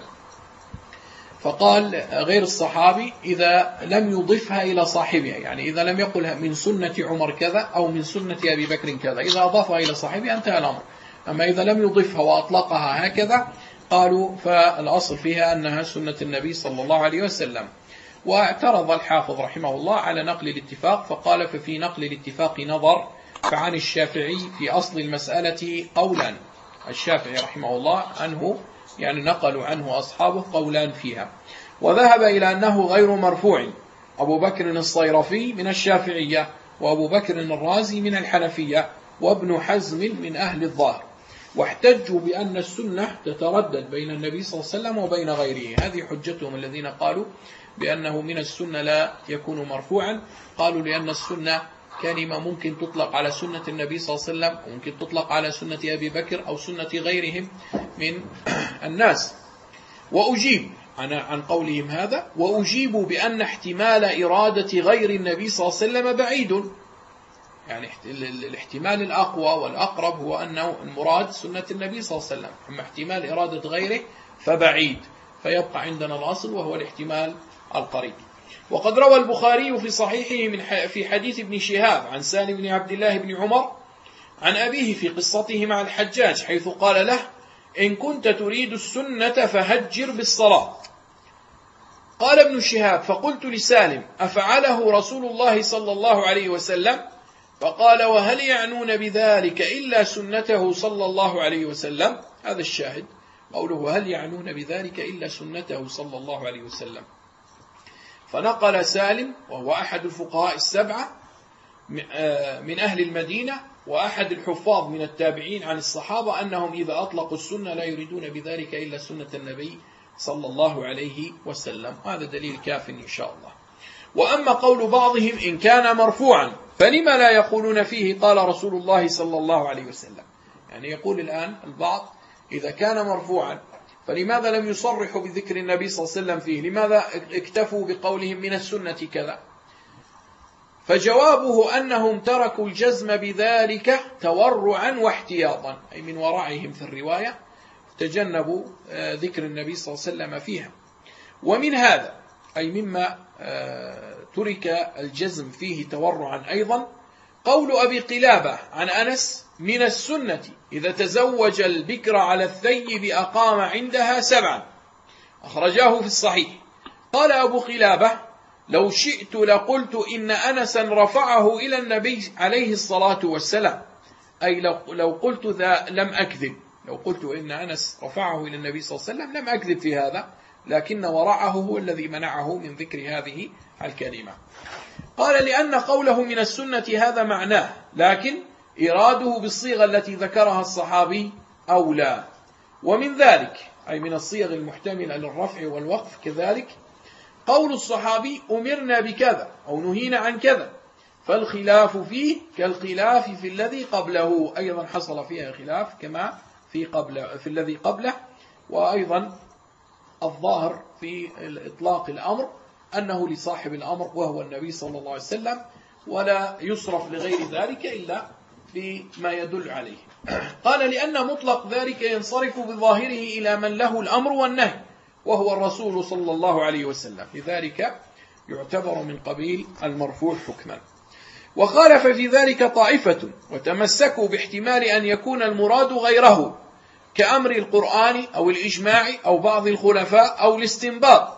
فقال غير الصحابي إذا لم يضفها إلى صاحبها، يعني إذا لم يقل من سنة عمر كذا أو من سنة أبي بكر كذا، إذا أضافها إلى صاحبها انتهى الأمر. أما إذا لم يضفها وأطلقها هكذا قالوا فالأصل فيها أنها سنة النبي صلى الله عليه وسلم. واعترض الحافظ رحمه الله على نقل الاتفاق فقال: ففي نقل الاتفاق نظر. فعن الشافعي في أصل المسألة قولان، الشافعي رحمه الله عنه يعني نقلوا عنه أصحابه قولان فيها. وذهب إلى أنه غير مرفوع أبو بكر الصيرفي من الشافعية، وأبو بكر الرازي من الحنفية، وابن حزم من أهل الظاهر. واحتجوا بأن السنة تتردد بين النبي صلى الله عليه وسلم وبين غيره. هذه حجتهم الذين قالوا بأنه من السنة لا يكون مرفوعا. قالوا لأن السنة كلمة ممكن تطلق على سنة النبي صلى الله عليه وسلم، وممكن تطلق على سنة أبي بكر أو سنة غيرهم من الناس. وأجيب عن قولهم هذا، وأجيب بأن احتمال إرادة غير النبي صلى الله عليه وسلم بعيد. يعني الاحتمال الأقوى والأقرب هو أنه المراد سنة النبي صلى الله عليه وسلم، أما احتمال إرادة غيره فبعيد، فيبقى عندنا الأصل وهو الاحتمال القريب. وقد روى البخاري في صحيحه في حديث ابن شهاب عن سالم بن عبد الله بن عمر عن أبيه في قصته مع الحجاج، حيث قال له: إن كنت تريد السنة فهجر بالصلاة. قال ابن شهاب فقلت لسالم أفعله رسول الله صلى الله عليه وسلم؟ فقال وهل يعنون بذلك إلا سنته صلى الله عليه وسلم؟ هذا الشاهد قوله هل يعنون بذلك إلا سنته صلى الله عليه وسلم. فنقل سالم وهو أحد الفقهاء السبعة من أهل المدينة وأحد الحفاظ من التابعين عن الصحابة أنهم إذا أطلقوا السنة لا يريدون بذلك إلا سنة النبي صلى الله عليه وسلم. هذا دليل كاف إن شاء الله. وأما قول بعضهم إن كان مرفوعا فلما لا يقولون فيه قال رسول الله صلى الله عليه وسلم؟ يعني يقول الآن البعض إذا كان مرفوعا فلماذا لم يصرحوا بذكر النبي صلى الله عليه وسلم فيه؟ لماذا اكتفوا بقولهم من السنة كذا؟ فجوابه أنهم تركوا الجزم بذلك تورعا واحتياطا، أي من ورعهم في الرواية تجنبوا ذكر النبي صلى الله عليه وسلم فيها. ومن هذا أي مما ترك الجزم فيه تورعا أيضا قول أبي قلابة عن أنس من السنة إذا تزوج البكر على الثيب أقام عندها 7، أخرجاه في الصحيح. قال أبو قلابة لو شئت لقلت إن أنسا رفعه إلى النبي عليه الصلاة والسلام، أي لو قلت ذا لم أكذب، لو قلت إن أنس رفعه إلى النبي صلى الله عليه وسلم لم أكذب في هذا، لكن ورعه هو الذي منعه من ذكر هذه الكلمة. قال لأن قوله من السنة هذا معناه، لكن إراده بالصيغة التي ذكرها الصحابي أولى. ومن ذلك أي من الصيغ المحتملة للرفع والوقف كذلك قول الصحابي أمرنا بكذا أو نهينا عن كذا، فالخلاف فيه كالخلاف في الذي قبله، أيضا حصل فيها خلاف كما في الذي قبله. وأيضا الظاهر في إطلاق الأمر أنه لصاحب الأمر وهو النبي صلى الله عليه وسلم، ولا يصرف لغير ذلك إلا بما يدل عليه. قال لأن مطلق ذلك ينصرف بظاهره إلى من له الأمر والنهي وهو الرسول صلى الله عليه وسلم، لذلك يعتبر من قبيل المرفوع حكما. وخالف في ذلك طائفة وتمسكوا باحتمال أن يكون المراد غيره كأمر القرآن أو الإجماع أو بعض الخلفاء أو الاستنباط،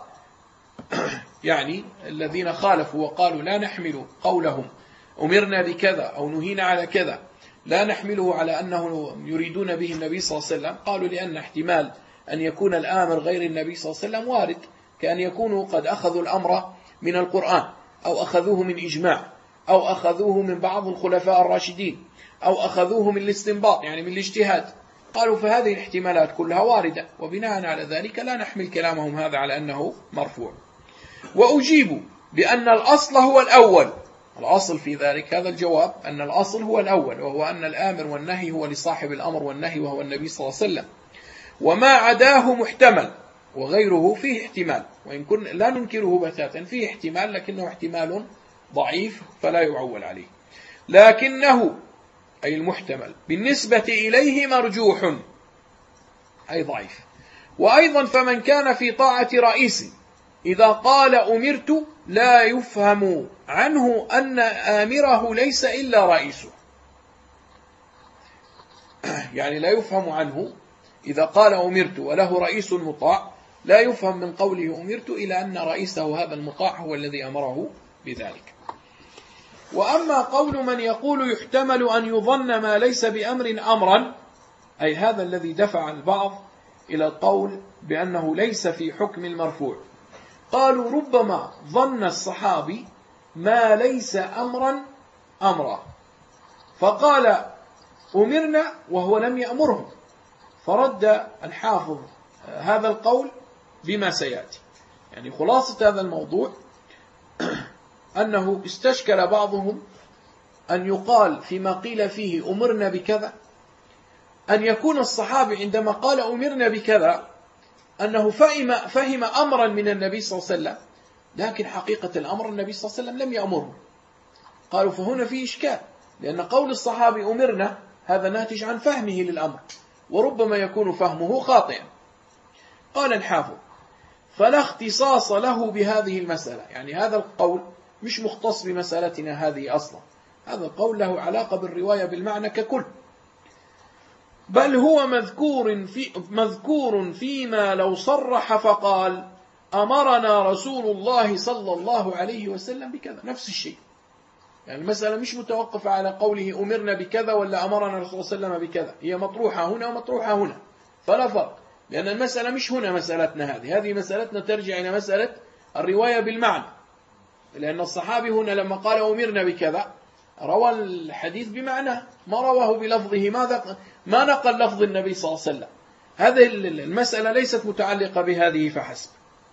يعني الذين خالفوا وقالوا لا نحمل قولهم أمرنا بكذا أو نهينا على كذا لا نحمله على أنه يريدون به النبي صلى الله عليه وسلم، قالوا لأن احتمال أن يكون الآمر غير النبي صلى الله عليه وسلم وارد، كأن يكونوا قد أخذوا الأمر من القرآن أو أخذوه من إجماع أو أخذوه من بعض الخلفاء الراشدين أو أخذوه من الاستنباط يعني من الاجتهاد. قالوا فهذه الاحتمالات كلها واردة، وبناء على ذلك لا نحمل كلامهم هذا على أنه مرفوع. وأجيبوا بأن الأصل هو الأول، الأصل في ذلك هذا الجواب أن الأصل هو الأول، وهو أن الآمر والنهي هو لصاحب الأمر والنهي وهو النبي صلى الله عليه وسلم، وما عداه محتمل وغيره فيه احتمال، وإن كنا لا ننكره بتاتا فيه احتمال لكنه احتمال ضعيف فلا يعول عليه، لكنه أي المحتمل بالنسبة إليه مرجوح أي ضعيف. وأيضا فمن كان في طاعة رئيس إذا قال أمرت لا يفهم عنه أن آمره ليس إلا رئيسه، يعني لا يفهم عنه إذا قال أمرت وله رئيس مطاع لا يفهم من قوله أمرت إلى أن رئيسه هذا المطاع هو الذي أمره بذلك. وأما قول من يقول يحتمل أن يظن ما ليس بأمر أمرا، أي هذا الذي دفع البعض إلى القول بأنه ليس في حكم المرفوع، قالوا ربما ظن الصحابي ما ليس أمرا أمرا فقال أمرنا وهو لم يأمرهم، فرد الحافظ هذا القول بما سيأتي. يعني خلاصة هذا الموضوع أنه استشكل بعضهم أن يقال فيما قيل فيه أمرنا بكذا أن يكون الصحابي عندما قال أمرنا بكذا أنه فهم أمرا من النبي صلى الله عليه وسلم، لكن حقيقة الأمر النبي صلى الله عليه وسلم لم يأمره. قالوا فهنا في إشكال، لأن قول الصحابي أمرنا هذا ناتج عن فهمه للأمر، وربما يكون فهمه خاطئا. قال الحافظ فلا اختصاص له بهذه المسألة، يعني هذا القول مش مختص بمسألتنا هذه أصلا، هذا القول له علاقة بالرواية بالمعنى ككل. بل هو مذكور فيما لو صرح فقال أمرنا رسول الله صلى الله عليه وسلم بكذا، نفس الشيء. يعني المسألة مش متوقفة على قوله أمرنا بكذا ولا أمرنا رسول الله صلى الله عليه وسلم بكذا، هي مطروحة هنا ومطروحة هنا، فلا فرق، لأن المسألة مش هنا مسألتنا هذه مسألتنا ترجع إلى مسألة الرواية بالمعنى، لأن الصحابي هنا لما قال أمرنا بكذا روى الحديث بمعنى، ما رواه بلفظه، ما نقل لفظ النبي صلى الله عليه وسلم. هذه المسألة ليست متعلقة بهذه فحسب.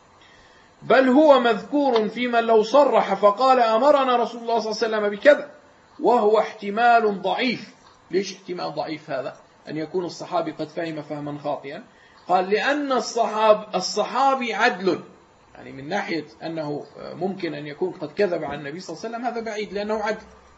بل هو مذكور في من لو صرح فقال أمرنا رسول الله صلى الله عليه وسلم بكذا، وهو احتمال ضعيف. ليش احتمال ضعيف هذا؟ أن يكون الصحابي قد فهم فهما خاطئا. قال لأن الصحابي عدل، يعني من ناحية أنه ممكن أن يكون قد كذب عن النبي صلى الله عليه وسلم هذا بعيد لأنه عدل،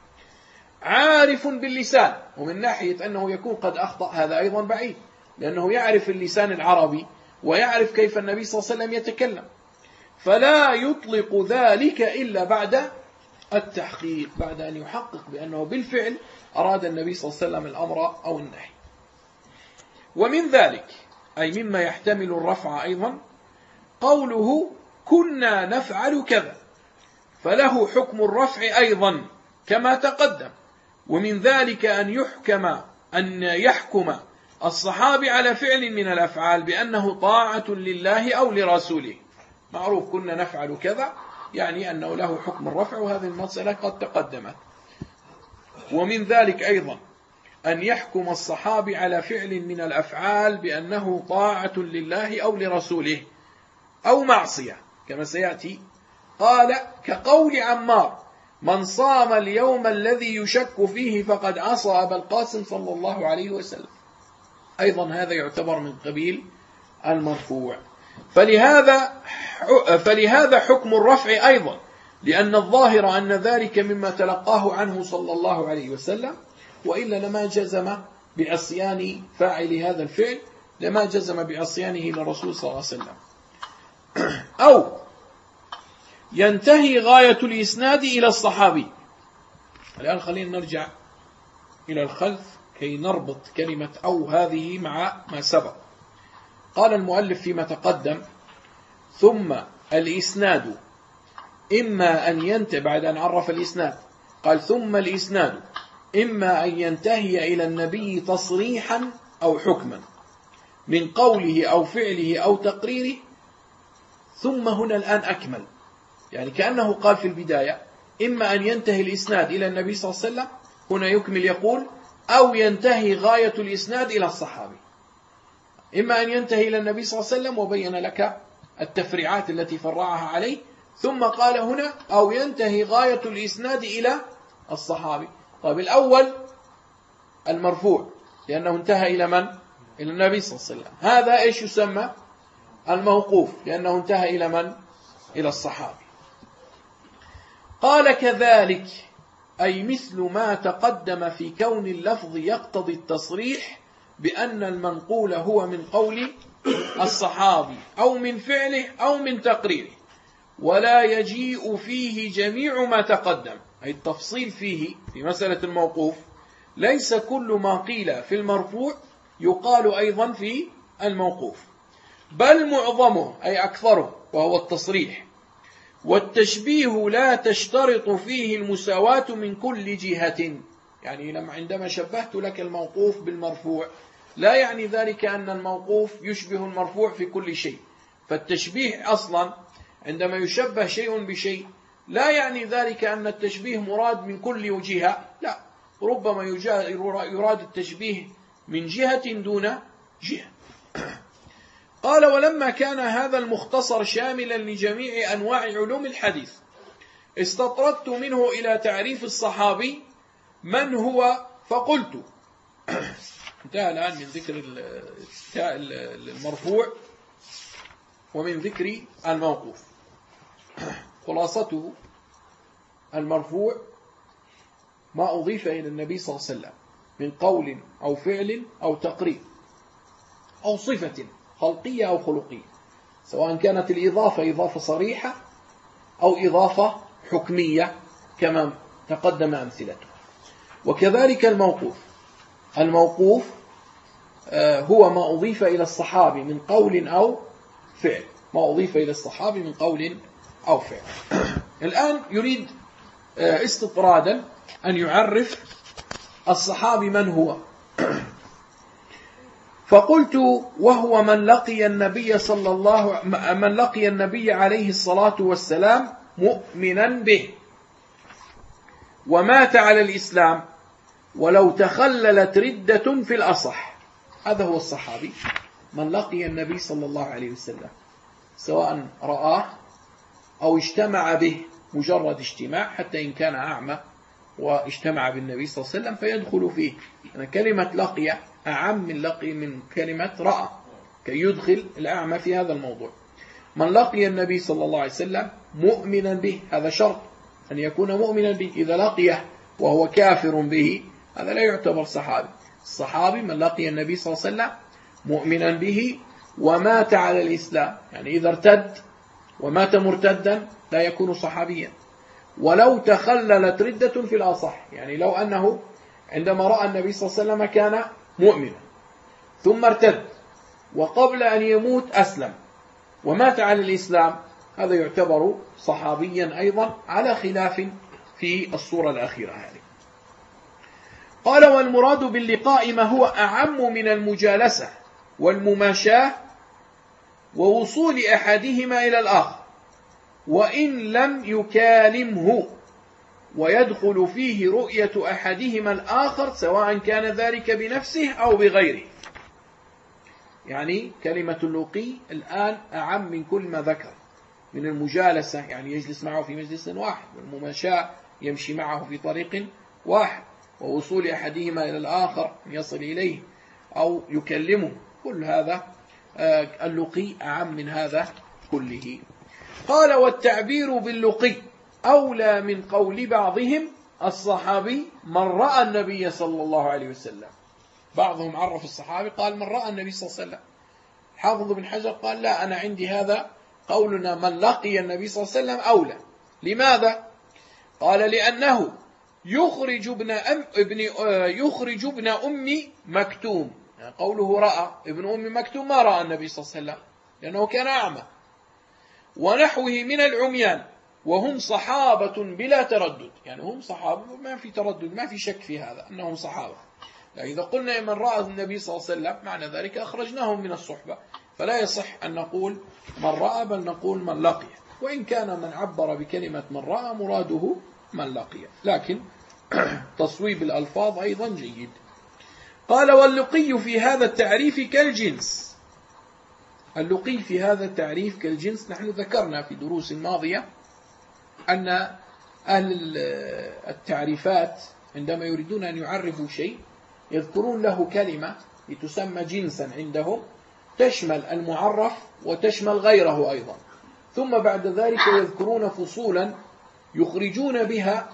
عارف باللسان، ومن ناحية أنه يكون قد أخطأ هذا أيضا بعيد، لأنه يعرف اللسان العربي ويعرف كيف النبي صلى الله عليه وسلم يتكلم، فلا يطلق ذلك إلا بعد التحقيق، بعد أن يحقق بأنه بالفعل أراد النبي صلى الله عليه وسلم الأمر أو النهي. ومن ذلك أي مما يحتمل الرفع أيضا قوله كنا نفعل كذا، فله حكم الرفع أيضا كما تقدم. ومن ذلك أن يحكم الصحابي على فعل من الأفعال بأنه طاعة لله أو لرسوله. معروف كنا نفعل كذا، يعني أنه له حكم الرفع، وهذه المسألة قد تقدمت. ومن ذلك أيضا أن يحكم الصحابي على فعل من الأفعال بأنه طاعة لله أو لرسوله أو معصية كما سيأتي. قال كقول عمار من صام اليوم الذي يشك فيه فقد عصى أبا القاسم صلى الله عليه وسلم، أيضا هذا يعتبر من قبيل المرفوع. فلهذا حكم الرفع أيضا، لأن الظاهر أن ذلك مما تلقاه عنه صلى الله عليه وسلم، وإلا لما جزم بعصيان فاعل هذا الفعل، لما جزم بعصيانه للرسول صلى الله عليه وسلم. أو ينتهي غاية الإسناد إلى الصحابي. الآن خلينا نرجع إلى الخلف كي نربط كلمة أو هذه مع ما سبق. قال المؤلف فيما تقدم ثم الإسناد إما أن ينتهي، بعد أن عرف الإسناد قال ثم الإسناد إما أن ينتهي إلى النبي تصريحا أو حكما من قوله أو فعله أو تقريره. ثم هنا الآن أكمل، يعني كأنه قال في البداية إما أن ينتهي الإسناد إلى النبي صلى الله عليه وسلم، هنا يكمل يقول أو ينتهي غاية الإسناد إلى الصحابي. إما أن ينتهي إلى النبي صلى الله عليه وسلم وبين لك التفريعات التي فرعها عليه، ثم قال هنا أو ينتهي غاية الإسناد إلى الصحابي. طيب الأول المرفوع لأنه انتهى إلى من؟ إلى النبي صلى الله عليه وسلم. هذا إيش يسمى؟ الموقوف لأنه انتهى إلى من؟ إلى الصحابي. قال كذلك أي مثل ما تقدم في كون اللفظ يقتضي التصريح بأن المنقول هو من قول الصحابي أو من فعله أو من تقريره، ولا يجيء فيه جميع ما تقدم، أي التفصيل فيه في مسألة الموقوف ليس كل ما قيل في المرفوع يقال أيضا في الموقوف، بل معظمه أي أكثره وهو التصريح. والتشبيه لا تشترط فيه المساواة من كل جهة، يعني عندما شبهت لك الموقوف بالمرفوع لا يعني ذلك أن الموقوف يشبه المرفوع في كل شيء، فالتشبيه أصلا عندما يشبه شيء بشيء لا يعني ذلك أن التشبيه مراد من كل جهة، لا، ربما يراد التشبيه من جهة دون جهة. قال ولما كان هذا المختصر شاملا لجميع أنواع علوم الحديث استطردت منه إلى تعريف الصحابي من هو، فقلت انتهى الآن من ذكر المرفوع ومن ذكر الموقوف. خلاصته المرفوع ما أضيف إلى النبي صلى الله عليه وسلم من قول أو فعل أو تقرير أو صفة خلقية أو خلقية، سواء كانت الإضافة إضافة صريحة أو إضافة حكمية كما تقدم أمثلته. وكذلك الموقوف هو ما أضيف إلى الصحابي من قول أو فعل، ما أضيف إلى الصحابي من قول أو فعل. الآن يريد استطرادا أن يعرف الصحابي من هو. فقلت وهو من لقي النبي عليه الصلاة والسلام مؤمنا به ومات على الإسلام ولو تخللت ردة في الأصح. هذا هو الصحابي من لقي النبي صلى الله عليه وسلم، سواء رآه أو اجتمع به مجرد اجتماع، حتى إن كان أعمى واجتمع بالنبي صلى الله عليه وسلم فيدخل فيه. يعني كلمة لقي أعم من لقي من كلمة رأى، كي يدخل الأعمى في هذا الموضوع. من لقي النبي صلى الله عليه وسلم مؤمنا به، هذا شرط أن يكون مؤمنا به. إذا لقيه وهو كافر به هذا لا يعتبر صحابي. الصحابي من لقي النبي صلى الله عليه وسلم مؤمنا به ومات على الإسلام، يعني إذا ارتد ومات مرتدا لا يكون صحابيا. ولو تخللت ردة في الأصح، يعني لو أنه عندما رأى النبي صلى الله عليه وسلم كان مؤمنا ثم ارتد وقبل أن يموت أسلم ومات على الإسلام، هذا يعتبر صحابيا أيضا، على خلاف في الصورة الأخيرة هذه. قال والمراد باللقاء ما هو أعم من المجالسة والمماشاة ووصول أحدهما إلى الآخر وإن لم يكالمه، ويدخل فيه رؤية أحدهما الآخر سواء كان ذلك بنفسه أو بغيره. يعني كلمة اللقي الآن أعم من كل ما ذكر، من المجالسة يعني يجلس معه في مجلس واحد، والمماشاة يمشي معه في طريق واحد، ووصول أحدهما إلى الآخر يصل إليه أو يكلمه، كل هذا اللقي أعم من هذا كله. قال والتعبير باللقي أولى من قول بعضهم الصحابي من رأى النبي صلى الله عليه وسلم. بعضهم عرف الصحابي قال من رأى النبي صلى الله عليه وسلم. حافظ بن حجر قال لا، أنا عندي هذا قولنا من لقي النبي صلى الله عليه وسلم أولى. لماذا؟ قال لأنه يخرج ابن أم مكتوم، يعني قوله رأى ابن أم مكتوم ما رأى النبي صلى الله عليه وسلم لأنه كان أعمى، ونحوه من العميان وهم صحابة بلا تردد، يعني هم صحابة ما في تردد، ما في شك في هذا أنهم صحابة. إذا قلنا من رأى النبي صلى الله عليه وسلم معنى ذلك أخرجناهم من الصحبة، فلا يصح أن نقول من رأى، بل نقول من لقي، وإن كان من عبر بكلمة من رأى مراده من لقي، لكن تصويب الألفاظ أيضا جيد. قال واللقي في هذا التعريف كالجنس. اللقي في هذا التعريف كالجنس. نحن ذكرنا في دروس ماضية أن أهل التعريفات عندما يريدون أن يعرفوا شيء يذكرون له كلمة لتسمى جنسا عندهم، تشمل المعرف وتشمل غيره أيضا، ثم بعد ذلك يذكرون فصولا يخرجون بها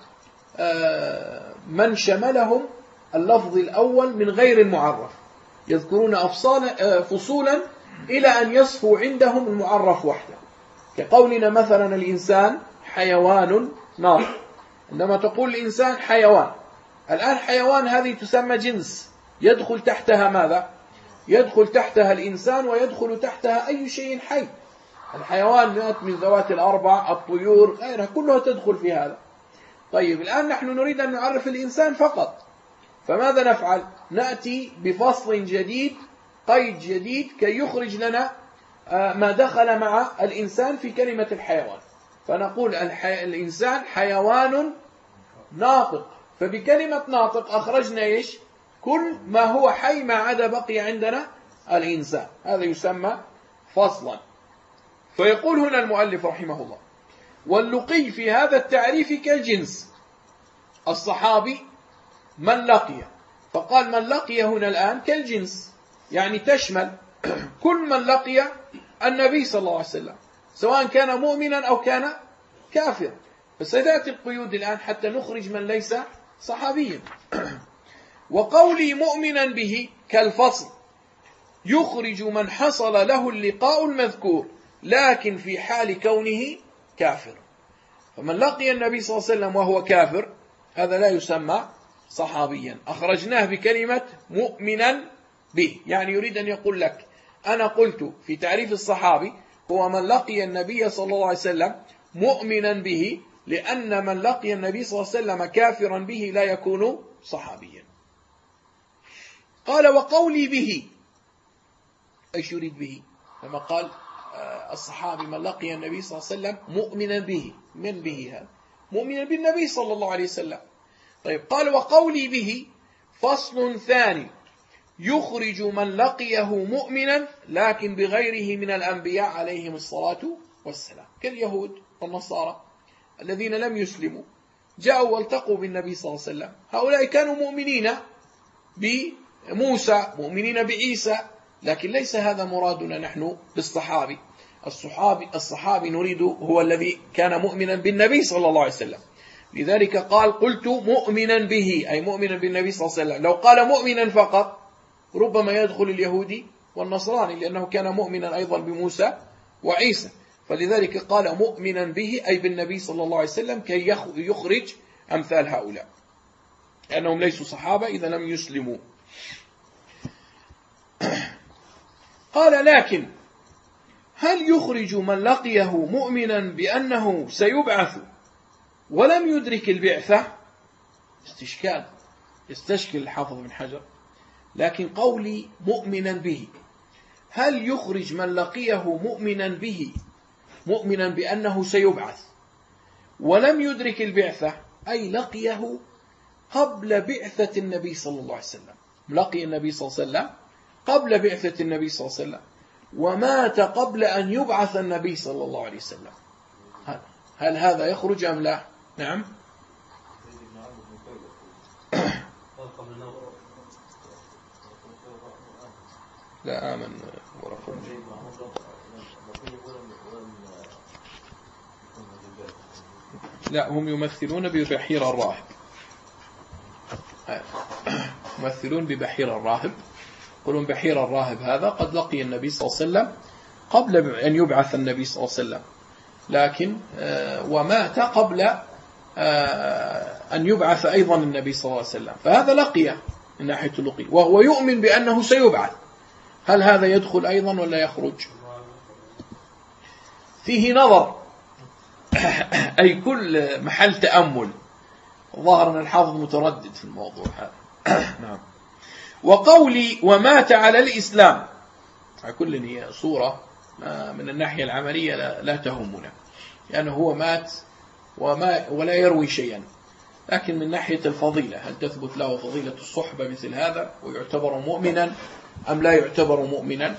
من شملهم اللفظ الأول من غير المعرف، يذكرون فصولا إلى أن يصفوا عندهم المعرف وحده. كقولنا مثلا الإنسان حيوان ناطق، عندما تقول الإنسان حيوان، الآن حيوان هذه تسمى جنس، يدخل تحتها ماذا؟ يدخل تحتها الإنسان ويدخل تحتها أي شيء حي. الحيوان من ذوات الأربع، الطيور غيرها كلها تدخل في هذا. طيب الآن نحن نريد أن نعرف الإنسان فقط، فماذا نفعل؟ نأتي بفصل جديد، قيد جديد، كي يخرج لنا ما دخل مع الإنسان في كلمة الحيوان، فنقول الإنسان حيوان ناطق، فبكلمة ناطق أخرجنا إيش؟ كل ما هو حي ما عدا بقي عندنا الإنسان، هذا يسمى فصلا. فيقول هنا المؤلف رحمه الله واللقي في هذا التعريف كالجنس، الصحابي من لقي، فقال من لقي هنا الآن كالجنس، يعني تشمل كل من لقي النبي صلى الله عليه وسلم سواء كان مؤمنا أو كان كافر. فستأتي القيود الآن حتى نخرج من ليس صحابيا. وقولي مؤمنا به كالفصل يخرج من حصل له اللقاء المذكور لكن في حال كونه كافر. فمن لقي النبي صلى الله عليه وسلم وهو كافر هذا لا يسمى صحابيا، أخرجناه بكلمة مؤمنا به. يعني يريد أن يقول لك أنا قلت في تعريف الصحابي هو من لقي النبي صلى الله عليه وسلم مؤمنا به، لأن من لقي النبي صلى الله عليه وسلم كافرا به لا يكون صحابيا. قال وقولي به، ايش يريد به؟ لما قال الصحابي من لقي النبي صلى الله عليه وسلم مؤمنا به، من به هذا؟ مؤمنا بالنبي صلى الله عليه وسلم. طيب قال وقولي به فصل ثاني يخرج من لقيه مؤمنا لكن بغيره من الأنبياء عليهم الصلاة والسلام، كاليهود والنصارى الذين لم يسلموا جاءوا والتقوا بالنبي صلى الله عليه وسلم، هؤلاء كانوا مؤمنين بموسى مؤمنين بعيسى، لكن ليس هذا مرادنا نحن بالصحابي. الصحابي نريد هو الذي كان مؤمنا بالنبي صلى الله عليه وسلم. لذلك قال قلت مؤمنا به، أي مؤمنا بالنبي صلى الله عليه وسلم. لو قال مؤمنا فقط ربما يدخل اليهودي والنصراني، لأنه كان مؤمنا أيضا بموسى وعيسى، فلذلك قال مؤمنا به أي بالنبي صلى الله عليه وسلم كي يخرج أمثال هؤلاء، لأنهم ليسوا صحابة إذا لم يسلموا. قال لكن هل يخرج من لقيه مؤمنا بأنه سيبعث ولم يدرك البعثة؟ استشكال، يستشكل الحافظ بن حجر. لكن قولي مؤمنا به، هل يخرج من لقيه مؤمنا به مؤمنا بأنه سيبعث ولم يدرك البعثة، أي لقيه قبل بعثة النبي صلى الله عليه وسلم، لقي النبي صلى الله عليه وسلم قبل بعثة النبي صلى الله عليه وسلم ومات قبل أن يبعث النبي صلى الله عليه وسلم، هل هذا يخرج أم لا؟ نعم. لا آمن ورفض. لا، هم يمثلون ببحير الراهب، يمثلون ببحير الراهب، يقولون بحير الراهب هذا قد لقي النبي صلى الله عليه وسلم قبل أن يبعث النبي صلى الله عليه وسلم، لكن ومات قبل أن يبعث أيضا النبي صلى الله عليه وسلم، فهذا لقي من ناحية اللقي، وهو يؤمن بأنه سيبعث. هل هذا يدخل أيضا ولا يخرج؟ فيه نظر، أي كل محل تأمل. ظاهر أن الحافظ متردد في الموضوع هذا. نعم. وقولي ومات على الإسلام، كل هي صورة من الناحية العملية لا تهمنا، لأنه هو مات ولا يروي شيئا، لكن من ناحية الفضيلة هل تثبت له فضيلة الصحبة مثل هذا ويعتبر مؤمنا أم لا يعتبر مؤمنا؟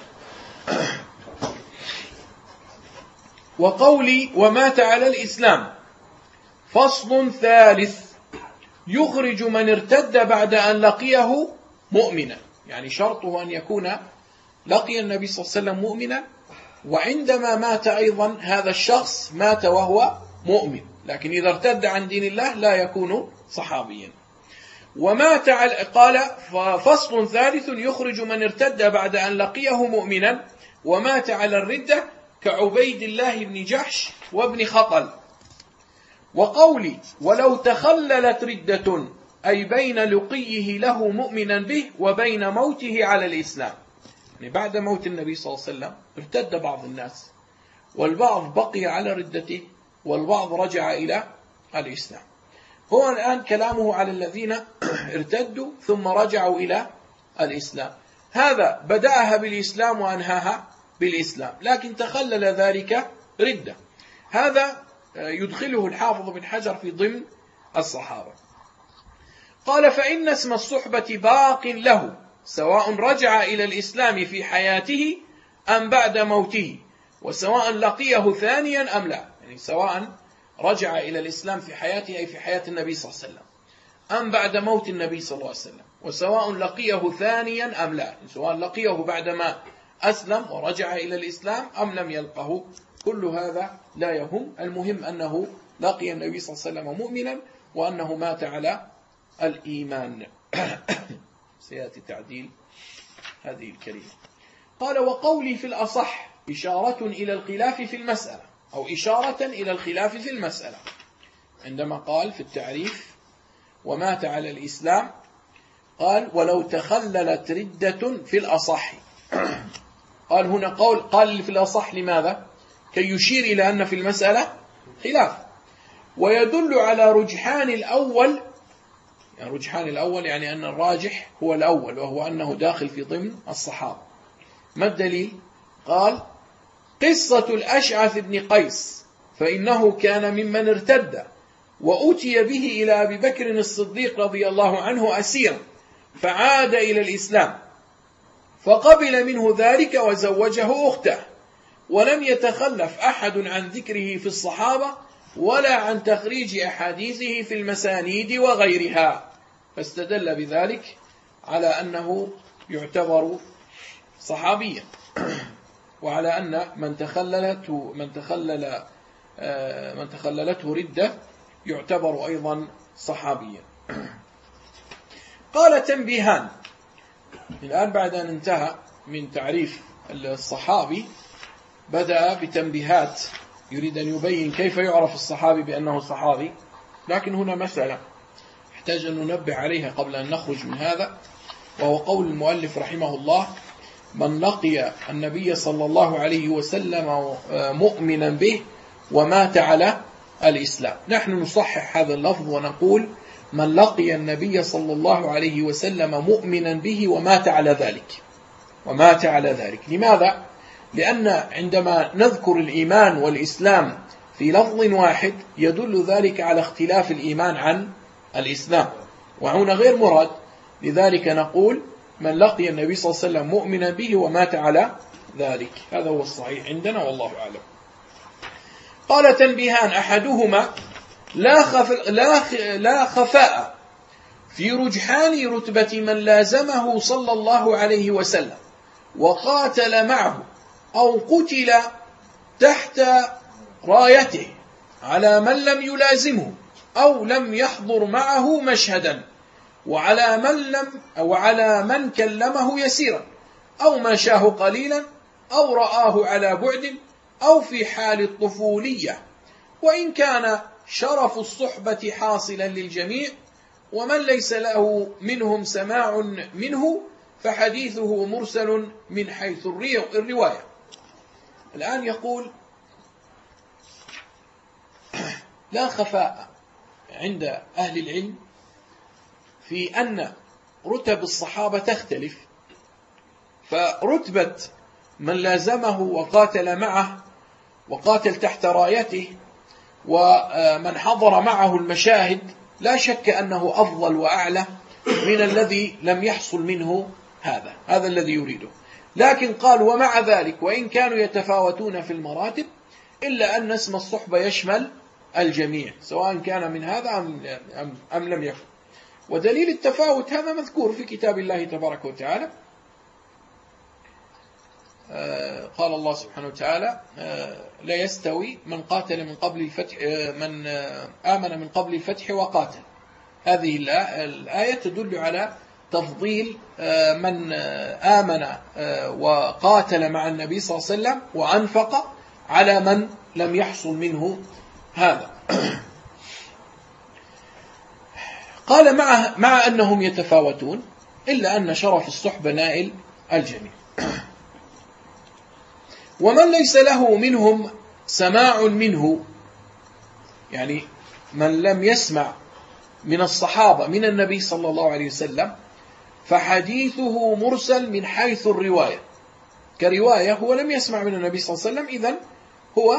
وقولي ومات على الإسلام فصل ثالث يخرج من ارتد بعد أن لقيه مؤمنا، يعني شرطه أن يكون لقي النبي صلى الله عليه وسلم مؤمنا، وعندما مات أيضا هذا الشخص مات وهو مؤمن، لكن إذا ارتد عن دين الله لا يكون صحابيا. ومات قال فصل ثالث يخرج من ارتد بعد أن لقيه مؤمنا ومات على الردة كعبيد الله بن جحش وابن خطل. وقولي ولو تخللت ردة، أي بين لقيه له مؤمنا به وبين موته على الإسلام، يعني بعد موت النبي صلى الله عليه وسلم ارتد بعض الناس، والبعض بقي على ردته والبعض رجع إلى الإسلام. هو الآن كلامه على الذين ارتدوا ثم رجعوا إلى الإسلام، هذا بدأها بالإسلام وأنهاها بالإسلام، لكن تخلل ذلك ردة، هذا يدخله الحافظ بن حجر في ضمن الصحابة. قال فإن اسم الصحبة باق له سواء رجع إلى الإسلام في حياته أم بعد موته، وسواء لقيه ثانيا أم لا، يعني سواء رجع إلى الإسلام في حياته أي في حياة النبي صلى الله عليه وسلم أم بعد موت النبي صلى الله عليه وسلم، وسواء لقيه ثانيا أم لا، يعني سواء لقيه بعدما أسلم ورجع إلى الإسلام أم لم يلقه، كل هذا لا يهم، المهم أنه لقي النبي صلى الله عليه وسلم مؤمنا وأنه مات على الإيمان. سيأتي تعديل هذه الكلمة. قال وقولي في الأصح إشارة إلى الخلاف في المسألة، أو إشارة إلى الخلاف في المسألة، عندما قال في التعريف ومات على الإسلام قال ولو تخللت ردة في الأصح. قال هنا قال في الأصح لماذا؟ كي يشير إلى أن في المسألة خلاف، ويدل على رجحان الأول، يعني رجحان الأول يعني أن الراجح هو الأول، وهو أنه داخل في ضمن الصحابة. ما الدليل؟ قال قصة الأشعث بن قيس، فإنه كان ممن ارتد وأتي به إلى أبي بكر الصديق رضي الله عنه أسيرا، فعاد إلى الإسلام، فقبل منه ذلك وزوجه أخته، ولم يتخلف أحد عن ذكره في الصحابة ولا عن تخريج أحاديثه في المسانيد وغيرها، فاستدل بذلك على أنه يعتبر صحابيا، وعلى أن من تخللته ردة يعتبر أيضا صحابيا. قال تنبيهان. الآن بعد أن انتهى من تعريف الصحابي بدأ بتنبيهات، يريد أن يبين كيف يعرف الصحابي بأنه صحابي. لكن هنا مسألة يحتاج أن ننبه عليها قبل أن نخرج من هذا، وهو قول المؤلف رحمه الله: من لقي النبي صلى الله عليه وسلم مؤمنا به ومات على الإسلام. نحن نصحح هذا اللفظ ونقول من لقي النبي صلى الله عليه وسلم مؤمنا به ومات على ذلك. لماذا؟ لأن عندما نذكر الإيمان والإسلام في لفظ واحد يدل ذلك على اختلاف الإيمان عن الإسلام، وهنا غير مراد. لذلك نقول من لقي النبي صلى الله عليه وسلم مؤمنا به ومات على ذلك. هذا هو الصحيح عندنا والله أعلم. قال تنبيهان: أحدهما لا خفاء في رجحان رتبة من لازمه صلى الله عليه وسلم وقاتل معه أو قتل تحت رايته على من لم يلازمه أو لم يحضر معه مشهدا، وعلى من كلمه يسيرا أو مشاه قليلا أو رآه على بعد أو في حال الطفولية، وإن كان شرف الصحبة حاصلا للجميع، ومن ليس له منهم سماع منه فحديثه مرسل من حيث الرواية. الآن يقول لا خفاء عند أهل العلم في أن رتب الصحابة تختلف، فرتبة من لازمه وقاتل معه وقاتل تحت رايته ومن حضر معه المشاهد لا شك أنه أفضل وأعلى من الذي لم يحصل منه هذا الذي يريده. لكن قال ومع ذلك وإن كانوا يتفاوتون في المراتب إلا أن اسم الصحبة يشمل الجميع سواء كان من هذا أم لم يكن. ودليل التفاوت هذا مذكور في كتاب الله تبارك وتعالى. قال الله سبحانه وتعالى: لا يستوي من قاتل من قبل الفتح من آمن من قبل الفتح وقاتل. هذه الآية تدل على تفضيل من آمن وقاتل مع النبي صلى الله عليه وسلم وأنفق على من لم يحصل منه هذا. قال مع أنهم يتفاوتون إلا أن شرف الصحبة نائل الجميع. ومن ليس له منهم سماع منه، يعني من لم يسمع من الصحابة من النبي صلى الله عليه وسلم، فحديثه مرسل من حيث الرواية. كرواية هو لم يسمع من النبي صلى الله عليه وسلم، إذن هو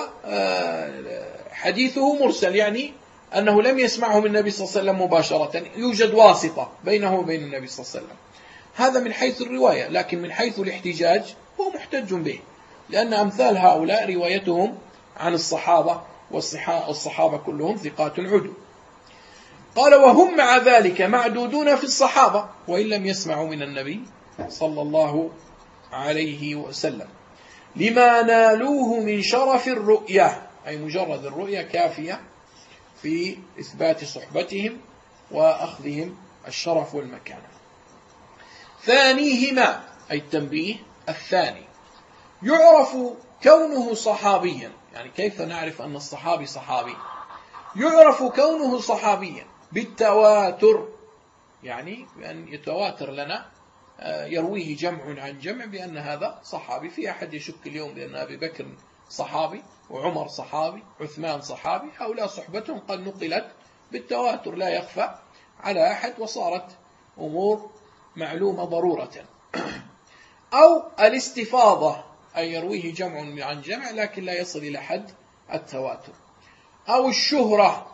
حديثه مرسل، يعني أنه لم يسمعه من النبي صلى الله عليه وسلم مباشرة، يوجد واسطة بينه وبين النبي صلى الله عليه وسلم. هذا من حيث الرواية. لكن من حيث الاحتجاج هو محتج به، لأن أمثال هؤلاء روايتهم عن الصحابة، والصحابة كلهم ثقات عدول. قال وهم مع ذلك معدودون في الصحابة وإن لم يسمعوا من النبي صلى الله عليه وسلم، لما نالوه من شرف الرؤية، أي مجرد الرؤية كافية في إثبات صحبتهم وأخذهم الشرف والمكانة. ثانيهما، أي التنبيه الثاني، يعرف كونه صحابيا. يعني كيف نعرف أن الصحابي صحابي؟ يعرف كونه صحابيا بالتواتر، يعني بأن يتواتر لنا يرويه جمع عن جمع بأن هذا صحابي. في أحد يشك اليوم بأن أبي بكر صحابي وعمر صحابي عثمان صحابي؟ هؤلاء صحبتهم قد نقلت بالتواتر لا يخفى على أحد، وصارت أمور معلومة ضرورة. أو الاستفاضة أن يرويه جمع عن جمع لكن لا يصل إلى حد التواتر. أو الشهرة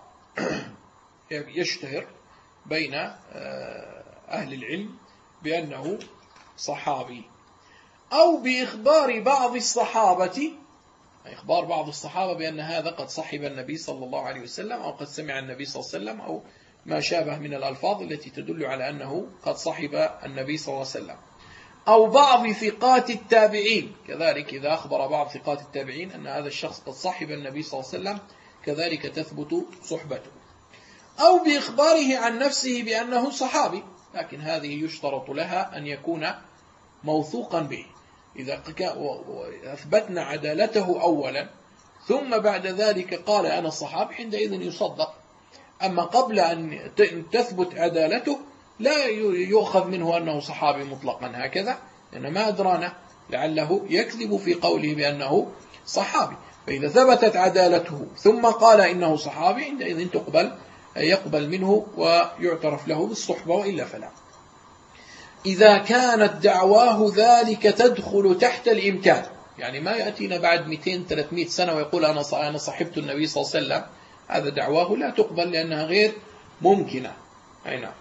يشتهر بين أهل العلم بأنه صحابي. أو بإخبار بعض الصحابة، إخبار بعض الصحابة بأن هذا قد صحب النبي صلى الله عليه وسلم أو قد سمع النبي صلى الله عليه وسلم أو ما شابه من الألفاظ التي تدل على أنه قد صحب النبي صلى الله عليه وسلم. أو بعض ثقات التابعين، كذلك إذا أخبر بعض ثقات التابعين أن هذا الشخص قد صحب النبي صلى الله عليه وسلم كذلك تثبت صحبته. أو بإخباره عن نفسه بأنه صحابي، لكن هذه يشترط لها أن يكون موثوقا به. إذا أثبتنا عدالته أولا ثم بعد ذلك قال أنا صحابي عندئذ يصدق. أما قبل أن تثبت عدالته لا يؤخذ منه أنه صحابي مطلقا هكذا، لأن ما أدرانا لعله يكذب في قوله بأنه صحابي. فإذا ثبتت عدالته ثم قال إنه صحابي عندئذ يقبل منه ويعترف له بالصحبة، وإلا فلا. إذا كانت دعواه ذلك تدخل تحت الإمكان، يعني ما يأتينا بعد 200-300 سنة ويقول أنا صحبت النبي صلى الله عليه وسلم، هذا دعواه لا تقبل لأنها غير ممكنة. أي نعم.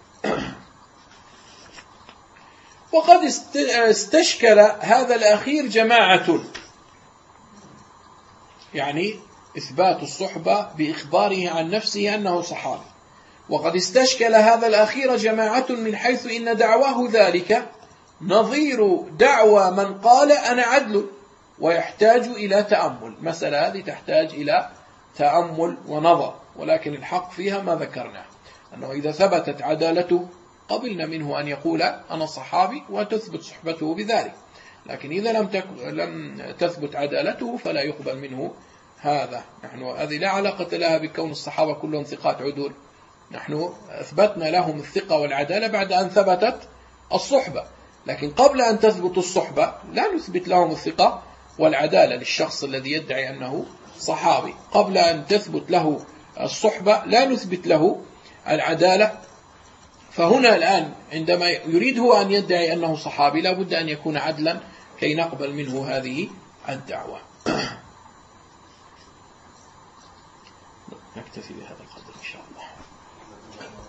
وقد استشكل هذا الأخير جماعة، يعني إثبات الصحبة بإخباره عن نفسه أنه صحابي. وقد استشكل هذا الأخير جماعة من حيث إن دعواه ذلك نظير دعوى من قال أنا عدل، ويحتاج إلى تأمل. مسألة هذه تحتاج إلى تأمل ونظر، ولكن الحق فيها ما ذكرناه، أنه إذا ثبتت عدالته قبلنا منه أن يقول أنا صحابي وتثبت صحبته بذلك، لكن إذا لم تثبت عدالته فلا يقبل منه هذا. نحن هذه لا علاقة لها بكون الصحابة كلهم ثقات عدول، نحن أثبتنا لهم الثقة والعدالة بعد أن ثبتت الصحبة، لكن قبل أن تثبت الصحبة لا نثبت لهم الثقة والعدالة للشخص الذي يدعي أنه صحابي. قبل أن تثبت له الصحبة لا نثبت له العدالة. فهنا الآن عندما يريد هو أن يدعي أنه صحابي لا بد أن يكون عدلا كي نقبل منه هذه الدعوة. نكتفي بهذا القدر إن شاء الله.